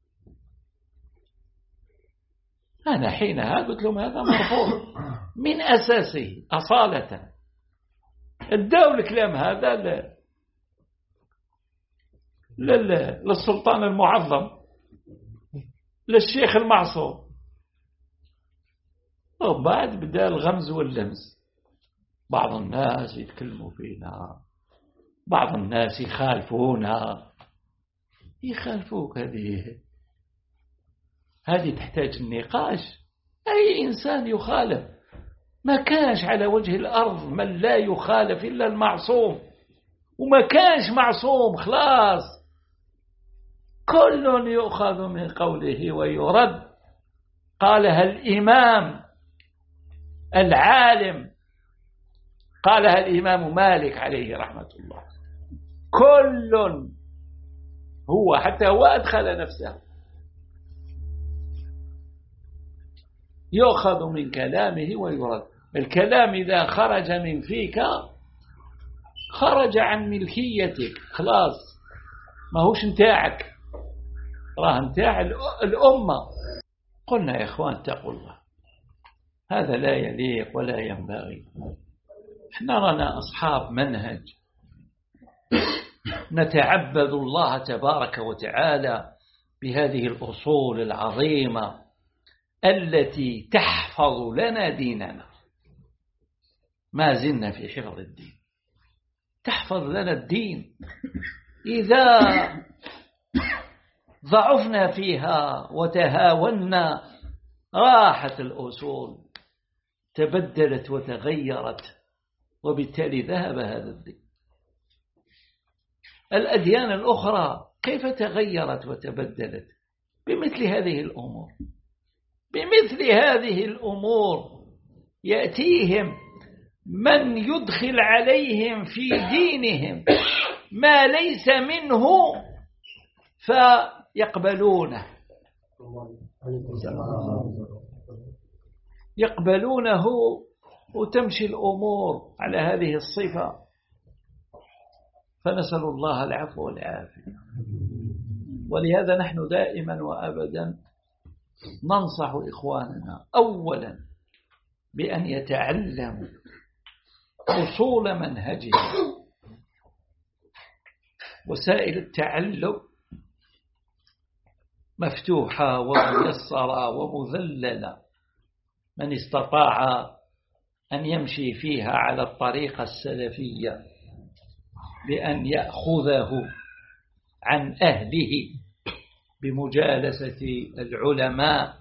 أنا حينها قلت لهم هذا مرفوض من أساسه أصالة. ادوا الكلام هذا ل... لل... للسلطان المعظم، للشيخ المعصوم. وبعد بدأ الغمز واللمز. بعض الناس يتكلموا فينا، بعض الناس يخالفونا. يخالفوك هذه هذه تحتاج النقاش. أي إنسان يخالف، ما كانش على وجه الأرض من لا يخالف إلا المعصوم، وما كانش معصوم خلاص. كل يؤخذ من قوله ويرد. قالها الإمام العالم، قالها الإمام مالك عليه رحمة الله، كل هو حتى هو أدخل نفسه يؤخذ من كلامه ويرد. الكلام إذا خرج من فيك خرج عن ملكيتك خلاص، ما هوش نتاعك، راه نتاع الأمة. قلنا يا إخوان اتقوا الله، هذا لا يليق ولا ينبغي. احنا رانا أصحاب منهج، نتعبد الله تبارك وتعالى بهذه الأصول العظيمة التي تحفظ لنا ديننا. ما زلنا في حفظ الدين، تحفظ لنا الدين. إذا ضعفنا فيها وتهاونا راحت الأصول، تبدلت وتغيرت، وبالتالي ذهب هذا الدين. الأديان الأخرى كيف تغيرت وتبدلت؟ بمثل هذه الأمور، بمثل هذه الأمور يأتيهم من يدخل عليهم في دينهم ما ليس منه فيقبلونه، يقبلونه وتمشي الأمور على هذه الصفة. فنسأل الله العفو والعافية. ولهذا نحن دائما وأبدا ننصح إخواننا أولا بأن يتعلموا أصول منهجهم. وسائل التعلم مفتوحة وميسرة ومذللة، من استطاع أن يمشي فيها على الطريقة السلفية بأن يأخذه عن أهله بمجالسة العلماء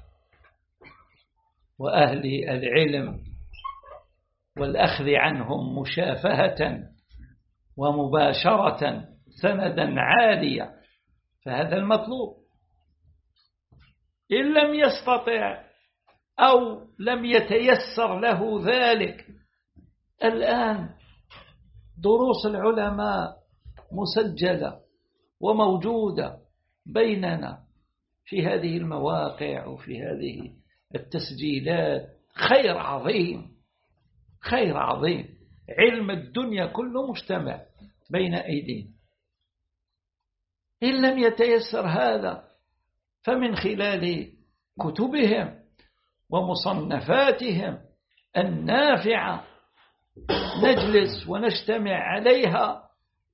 وأهل العلم والأخذ عنهم مشافهة ومباشرة سندا عاليا، فهذا المطلوب. إن لم يستطع أو لم يتيسر له ذلك، الآن دروس العلماء مسجلة وموجودة بيننا في هذه المواقع وفي هذه التسجيلات. خير عظيم، خير عظيم. علم الدنيا كله مجتمع بين أيدينا. إن لم يتيسر هذا فمن خلال كتبهم ومصنفاتهم النافعة نجلس ونجتمع عليها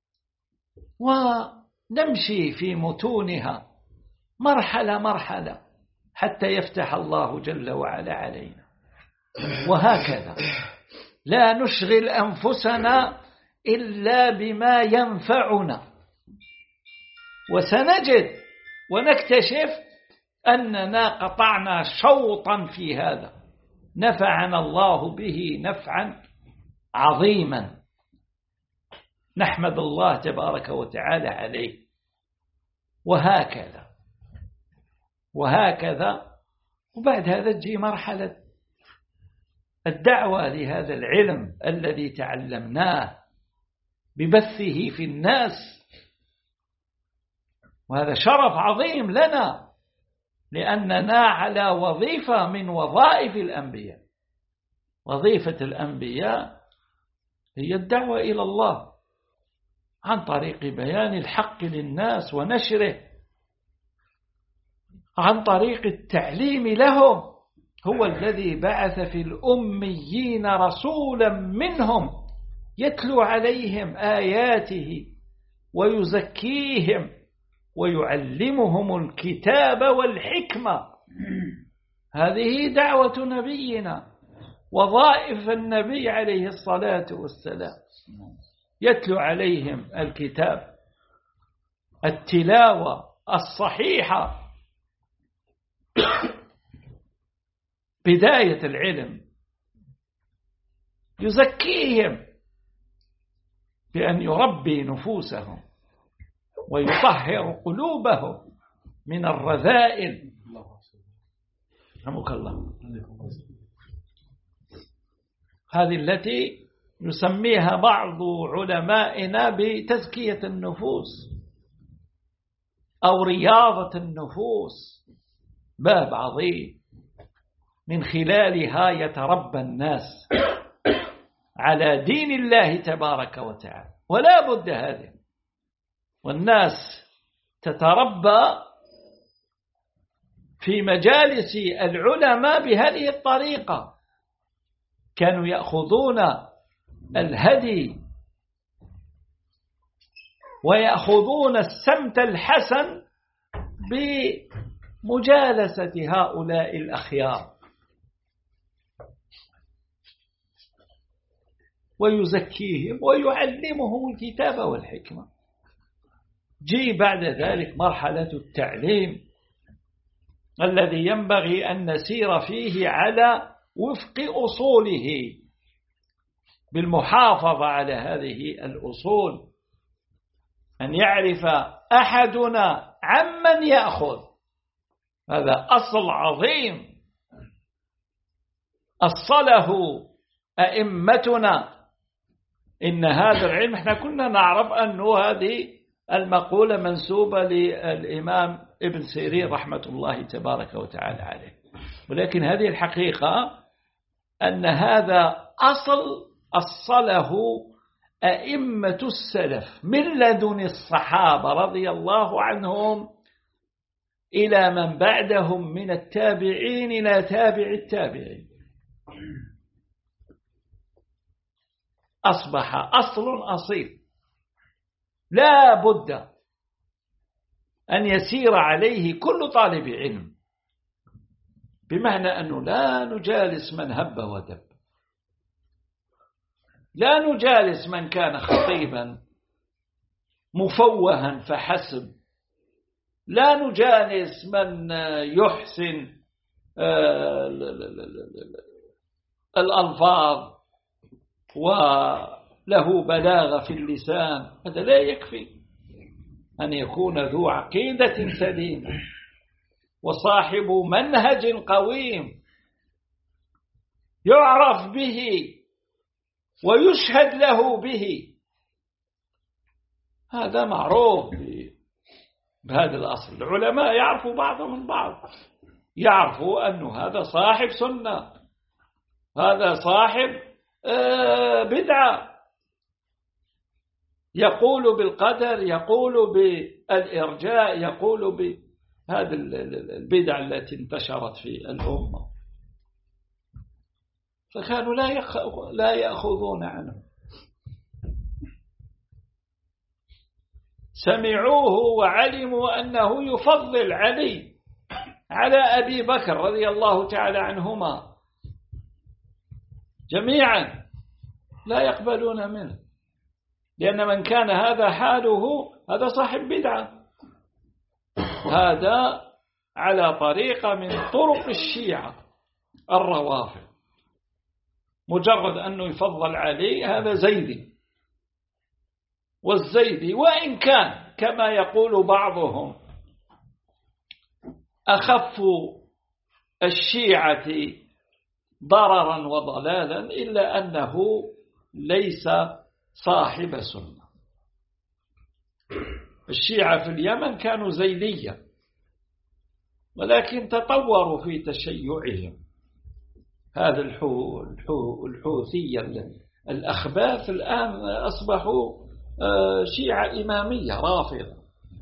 ونمشي في متونها مرحلة مرحلة حتى يفتح الله جل وعلا علينا. وهكذا لا نشغل أنفسنا إلا بما ينفعنا، وسنجد ونكتشف أننا قطعنا شوطا في هذا نفعنا الله به نفعا عظيما، نحمد الله تبارك وتعالى عليه. وهكذا وهكذا وبعد هذا تجي مرحلة الدعوة لهذا العلم الذي تعلمناه ببثه في الناس، وهذا شرف عظيم لنا لأننا على وظيفة من وظائف الأنبياء. وظيفة الأنبياء هي الدعوة إلى الله عن طريق بيان الحق للناس ونشره، عن طريق التعليم لهم. هو الذي بعث في الأميين رسولا منهم يتلو عليهم آياته ويزكيهم ويعلمهم الكتاب والحكمة. هذه دعوة نبينا، وظائف النبي عليه الصلاة والسلام. يتلو عليهم الكتاب، التلاوة الصحيحة بداية العلم، يزكيهم بأن يربي نفوسهم ويطهر قلوبهم من الرذائل. رحمك الله. هذه التي يسميها بعض علمائنا بتزكية النفوس أو رياضة النفوس، باب عظيم من خلالها يتربى الناس على دين الله تبارك وتعالى، ولا بد هذه، والناس تتربى في مجالس العلماء بهذه الطريقة، كانوا يأخذون الهدي ويأخذون السمت الحسن بمجالسة هؤلاء الأخيار، ويزكيهم ويعلمهم الكتاب والحكمة. جي بعد ذلك مرحلة التعليم الذي ينبغي أن نسير فيه على وفق أصوله، بالمحافظة على هذه الأصول، أن يعرف أحدنا عمن يأخذ، هذا أصل عظيم أصله أئمتنا. إن هذا العلم احنا كنا نعرف أنه هذه المقولة منسوبة للإمام ابن سيرين رحمة الله تبارك وتعالى عليه، ولكن هذه الحقيقة أن هذا أصل أصله أئمة السلف من لدن الصحابة رضي الله عنهم إلى من بعدهم من التابعين إلى تابع التابعين، أصبح أصل أصيل لا بد أن يسير عليه كل طالب علم، بمعنى أنه لا نجالس من هب ودب، لا نجالس من كان خطيبا مفوها فحسب، لا نجالس من يحسن الألفاظ وله بلاغة في اللسان، هذا لا يكفي. أن يكون ذو عقيدة سليمة وصاحب منهج قويم يعرف به ويشهد له به، هذا معروف بهذا الأصل. العلماء يعرفوا بعضهم من بعض، يعرفوا أن هذا صاحب سنة، هذا صاحب بدعة، يقول بالقدر، يقول بالإرجاء، يقول بهذه البدع التي انتشرت في الأمة، فكانوا لا يأخذون عنه. سمعوه وعلموا أنه يفضل علي على أبي بكر رضي الله تعالى عنهما جميعا، لا يقبلون منه، لأن من كان هذا حاله هذا صاحب بدعة، هذا على طريقة من طرق الشيعة الروافض، مجرد أنه يفضل عليه هذا زيدي، والزيدي وإن كان كما يقول بعضهم أخف الشيعة ضررا وضلالا، إلا أنه ليس صاحب سنة. الشيعة في اليمن كانوا زيدية، ولكن تطوروا في تشيعهم، هذا الحو الحو الحوثية الأخباث الآن أصبحوا شيعة إمامية رافضة،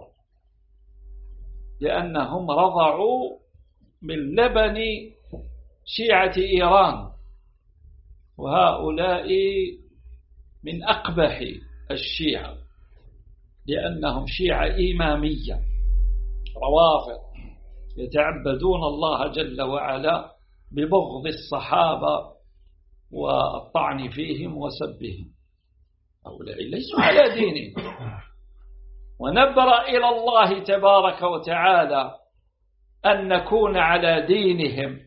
لأنهم رضعوا من لبن شيعة إيران، وهؤلاء من أقبح الشيعة، لأنهم شيعة إمامية روافض يتعبدون الله جل وعلا ببغض الصحابة والطعن فيهم وسبهم، هؤلاء ليسوا على دينهم، ونبرأ إلى الله تبارك وتعالى أن نكون على دينهم.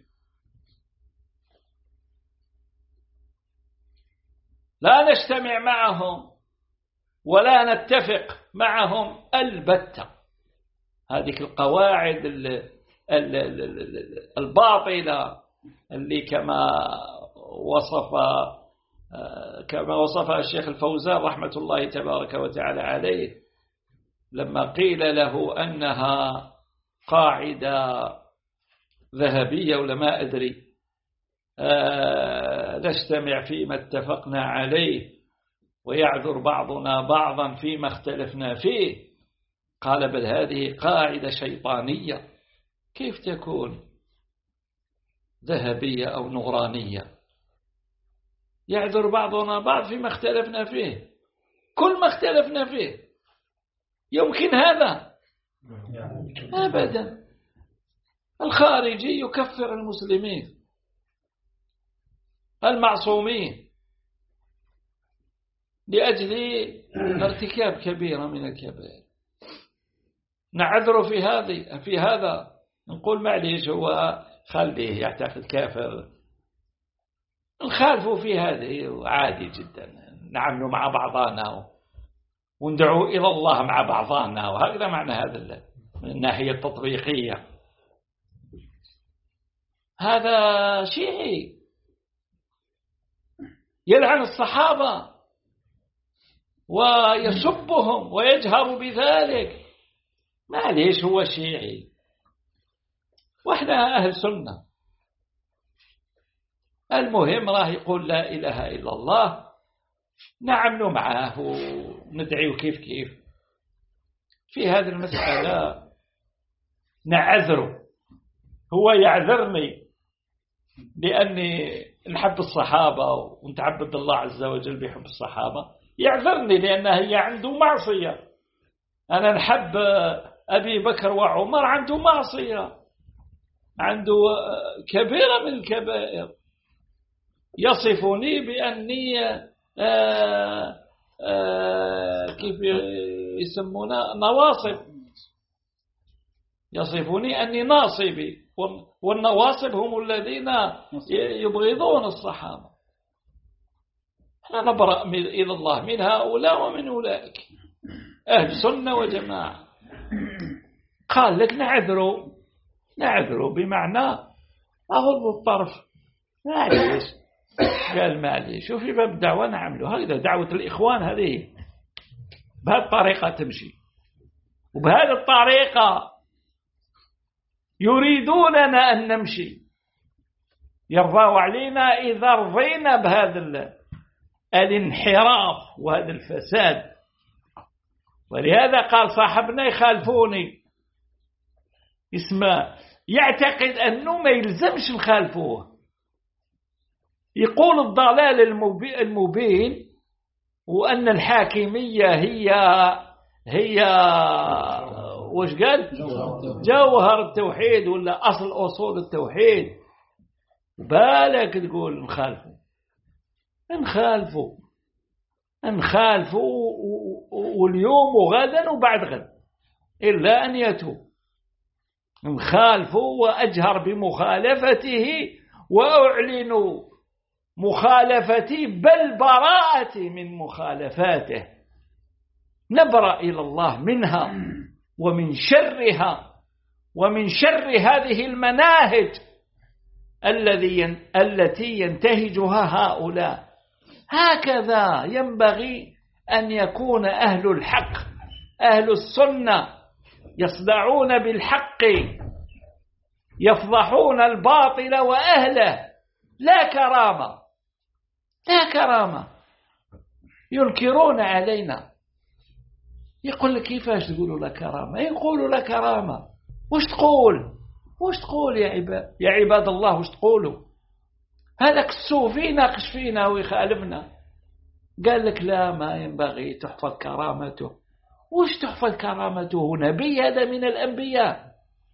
لا نجتمع معهم ولا نتفق معهم البتة، هذه القواعد الباطلة اللي كما وصف كما وصفها الشيخ الفوزان رحمة الله تبارك وتعالى عليه لما قيل له أنها قاعدة ذهبية ولا ما أدري آه نجتمع فيما اتفقنا عليه ويعذر بعضنا بعضا فيما اختلفنا فيه، قال بل هذه قاعدة شيطانية، كيف تكون ذهبية أو نورانية؟ يعذر بعضنا بعض فيما اختلفنا فيه، كل ما اختلفنا فيه يمكن هذا؟ أبدا. الخارجي يكفر المسلمين المعصومين لأجل ارتكاب كبيرة من الكبائر، نعذر في هذه في هذا، نقول معليش هو خليه يعتقد كافر، نخالفه في هذه عادي جدا، نعمل مع بعضنا وندعو إلى الله مع بعضنا، وهكذا معنى هذا من الناحية التطبيقية. هذا شيعي يلعن الصحابة ويسبهم ويجهر بذلك، معليش هو شيعي واحنا أهل سنة. المهم راه يقول لا إله إلا الله، نعمل معه وندعيه كيف كيف. في هذه المسألة نعذره، هو يعذرني لأني نحب الصحابة ونتعبد الله عز وجل بحب الصحابة، يعذرني لأن هي عنده معصية. أنا نحب أبي بكر وعمر، عنده معصية، عنده كبيرة من الكبائر، يصفني بأني آآ آآ كيف يسمونا نواصب، يصفني أني ناصبي، والنواصب هم الذين يبغضون الصحابة. احنا نبرأ إلى الله من هؤلاء ومن أولئك، أهل سنة وجماعة. قال لك نعذروا نعذروا بمعنى أغض الطرف، معليش، قال معليش، شوفي باب الدعوة نعمله هكذا، دعوة الإخوان هذه بهذه الطريقة تمشي، وبهذه الطريقة يريدوننا أن نمشي، يرضوا علينا إذا رضينا بهذا الانحراف وهذا الفساد. ولهذا قال صاحبنا يخالفوني، اسمه يعتقد أنه ما يلزمش نخالفوه، يقول الضلال المبين، وأن الحاكمية هي هي وش قال جوهر التوحيد ولا أصل أصول التوحيد، بالك تقول نخالفه نخالفه نخالفه واليوم وغدا وبعد غد إلا أن يتوب، نخالفه وأجهر بمخالفته وأعلن مخالفتي بل براءتي من مخالفاته، نبرأ إلى الله منها ومن شرها ومن شر هذه المناهج الذي التي ينتهجها هؤلاء. هكذا ينبغي أن يكون أهل الحق، أهل السنة، يصدعون بالحق، يفضحون الباطل وأهله، لا كرامة لا كرامة. ينكرون علينا، يقول لك كيفاش تقولوا لا كرامة؟ يقولوا لا كرامة، وش تقول وش تقول يا عباد يا عباد الله؟ وش تقولوا؟ هذاك الصوفي ناقش فينا ويخالفنا، قال لك لا ما ينبغي تحفظ كرامته. وش تحفظ كرامته؟ نبي هذا من الأنبياء،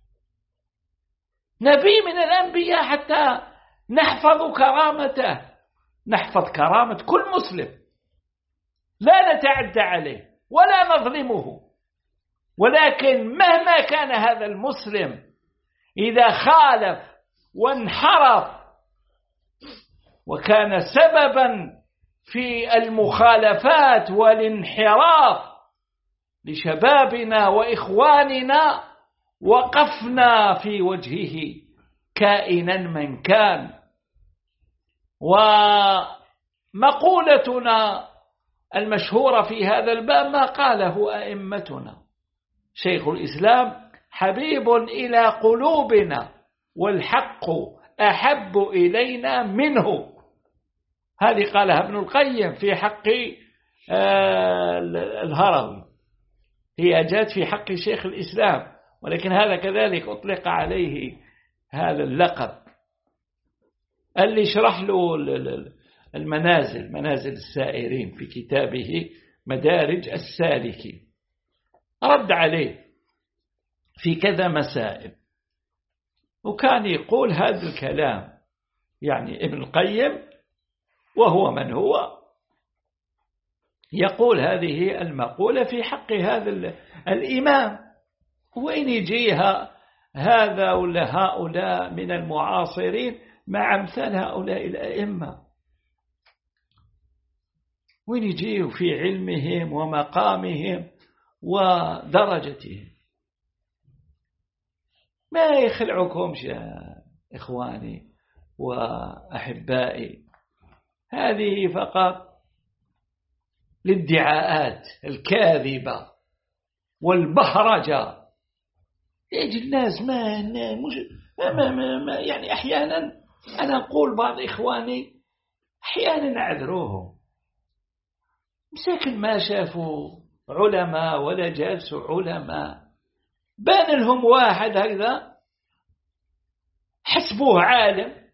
نبي من الأنبياء حتى نحفظ كرامته، نحفظ كرامة كل مسلم، لا نتعدى عليه ولا نظلمه، ولكن مهما كان هذا المسلم إذا خالف وانحرف وكان سببا في المخالفات والانحراف لشبابنا وإخواننا، وقفنا في وجهه كائنا من كان. وما مقولتنا المشهورة في هذا الباب ما قاله أئمتنا. شيخ الإسلام حبيب إلى قلوبنا والحق أحب إلينا منه. هذه قالها ابن القيم في حق الهروي، هي جاءت في حق شيخ الإسلام، ولكن هذا كذلك أطلق عليه هذا اللقب. اللي شرح له المنازل منازل السائرين في كتابه مدارج السالكين رد عليه في كذا مسائل، وكان يقول هذا الكلام يعني ابن القيم وهو من هو يقول هذه المقولة في حق هذا الإمام. وين يجيها هذا ولا هؤلاء من المعاصرين مع أمثال هؤلاء الأئمة؟ وين يجيوا في علمهم ومقامهم ودرجتهم؟ ما يخلعكمش يا إخواني وأحبائي، هذه فقط الادعاءات الكاذبة والبهرجة. يجي الناس ما, مش ما, ما, ما يعني أحيانا أنا أقول بعض إخواني أحيانا أعذروهم، مساكن ما شافوا علماء ولا جالسوا علماء، بان لهم واحد هكذا حسبوه عالم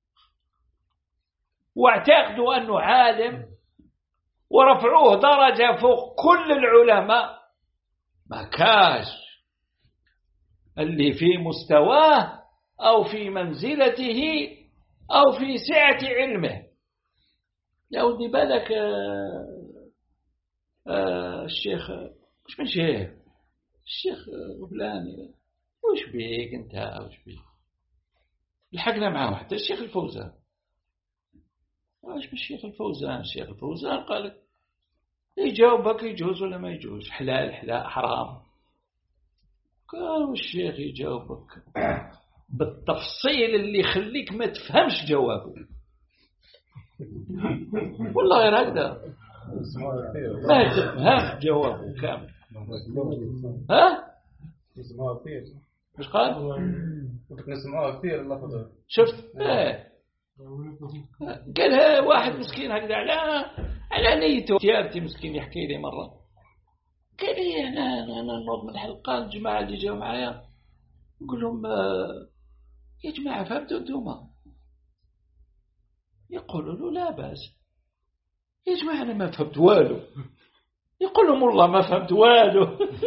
واعتقدوا أنه عالم ورفعوه درجة فوق كل العلماء. ما كاش اللي في مستواه أو في منزلته أو في سعة علمه. يا ودي بالك آه آه الشيخ مش من شيخ الشيخ فلاني وش بيك انت وش بيك؟ لحقنا معه حتى الشيخ الفوزان. واش بالشيخ الفوزان؟ الشيخ الفوزان قال يجاوبك يجوز ولا ما يجوز، حلال حلال حرام. قال والشيخ يجاوبك بالتفصيل اللي يخليك ما تفهمش جوابه. والله غير هكذا ما تفهم جوابه كامل. ها مش قال نسمعوها كثير اللفظ. شفت ايه قالها واحد مسكين هكذا على على نيته تيارتي مسكين يحكي لي مرة قال لي أنا أنا نوض من الحلقة الجماعة اللي جاوا معايا نقول لهم يا جماعة فهمتوا أنتم؟ يقولوا له لا بأس. يا جماعة أنا ما فهمت والو. يقول لهم والله ما فهمت والو.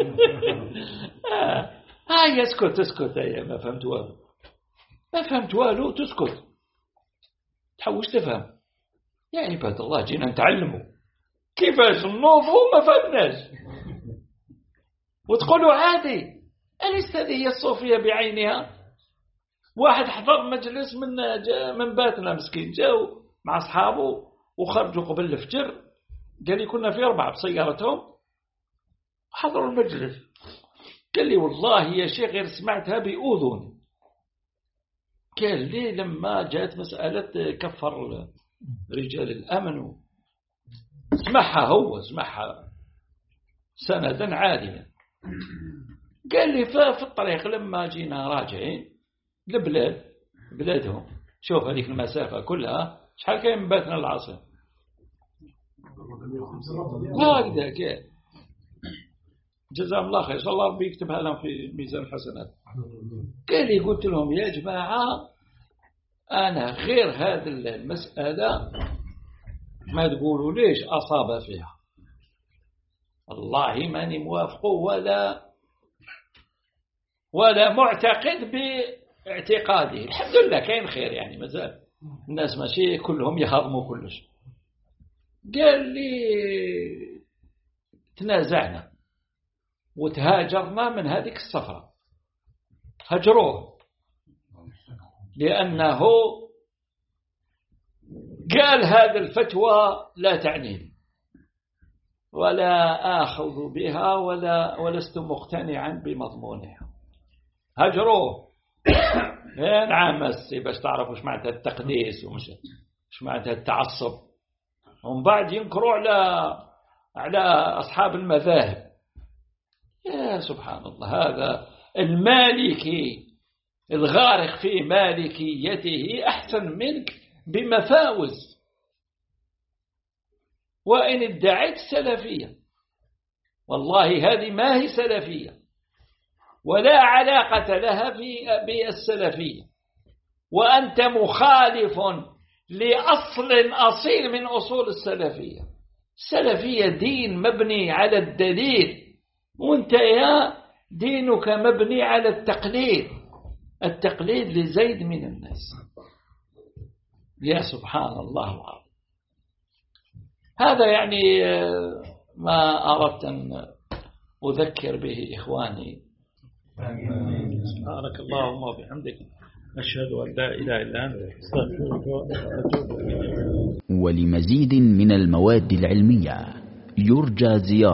هاي اسكت اسكت يا ما فهمت والو، ما فهمت والو تسكت تحوش تفهم. يا عباد الله جينا نتعلموا كيفاش نوضوا ما فهمناش وتقولوا عادي. أليست هذه هي الصوفية بعينها؟ واحد حضر مجلس من من باتنا مسكين جاو مع أصحابه وخرجوا قبل الفجر، قال لي كنا في أربعة بسيارتهم حضروا المجلس، قال لي والله يا شيخ غير سمعتها بأذني. قال لي لما جاءت مسألة كفر رجال الأمن سمعها هو سمعها سندا عاديا. قال لي في الطريق لما جينا راجعين لبلاد بلادهم، شوف هذيك المسافة كلها شحال كاين من باتنا العصر هكذا كان. جزاهم الله خير، إن شاء الله ربي يكتبها لهم في ميزان الحسنات. قال لي قلت لهم يا جماعة أنا غير هذه المسألة ما تقولوا ليش أصاب فيها، والله ماني موافق ولا ولا معتقد باعتقاده. الحمد لله كاين خير يعني مازال الناس ماشي كلهم يهضموا كلش. قال لي تنازعنا وتهاجرنا من هذيك السفرة، هجروه لأنه قال هذا الفتوى لا تعنيني ولا آخذ بها ولا ولست مقتنعا بمضمونها. هجروه. نعم بس باش تعرفوا ايش معناتها التقديس ومش ايش معناتها التعصب. هم بعد ينكروا على على أصحاب المذاهب. يا سبحان الله، هذا المالكي الغارق في مالكيته أحسن منك بمفاوز. وإن ادعيت سلفية، والله هذه ما هي سلفية ولا علاقة لها بالسلفية، وأنت مخالف لأصل أصيل من أصول السلفية. السلفية دين مبني على الدليل، وانت يا دينك مبني على التقليد، التقليد لزيد من الناس. يا سبحان الله. هذا يعني ما أردت أن أذكر به إخواني. سبحانك اللهم وبحمدك، أشهد أن لا إله إلا أنت، أستغفرك وأتوب إليك. ولمزيد من المواد العلمية يرجى زيارة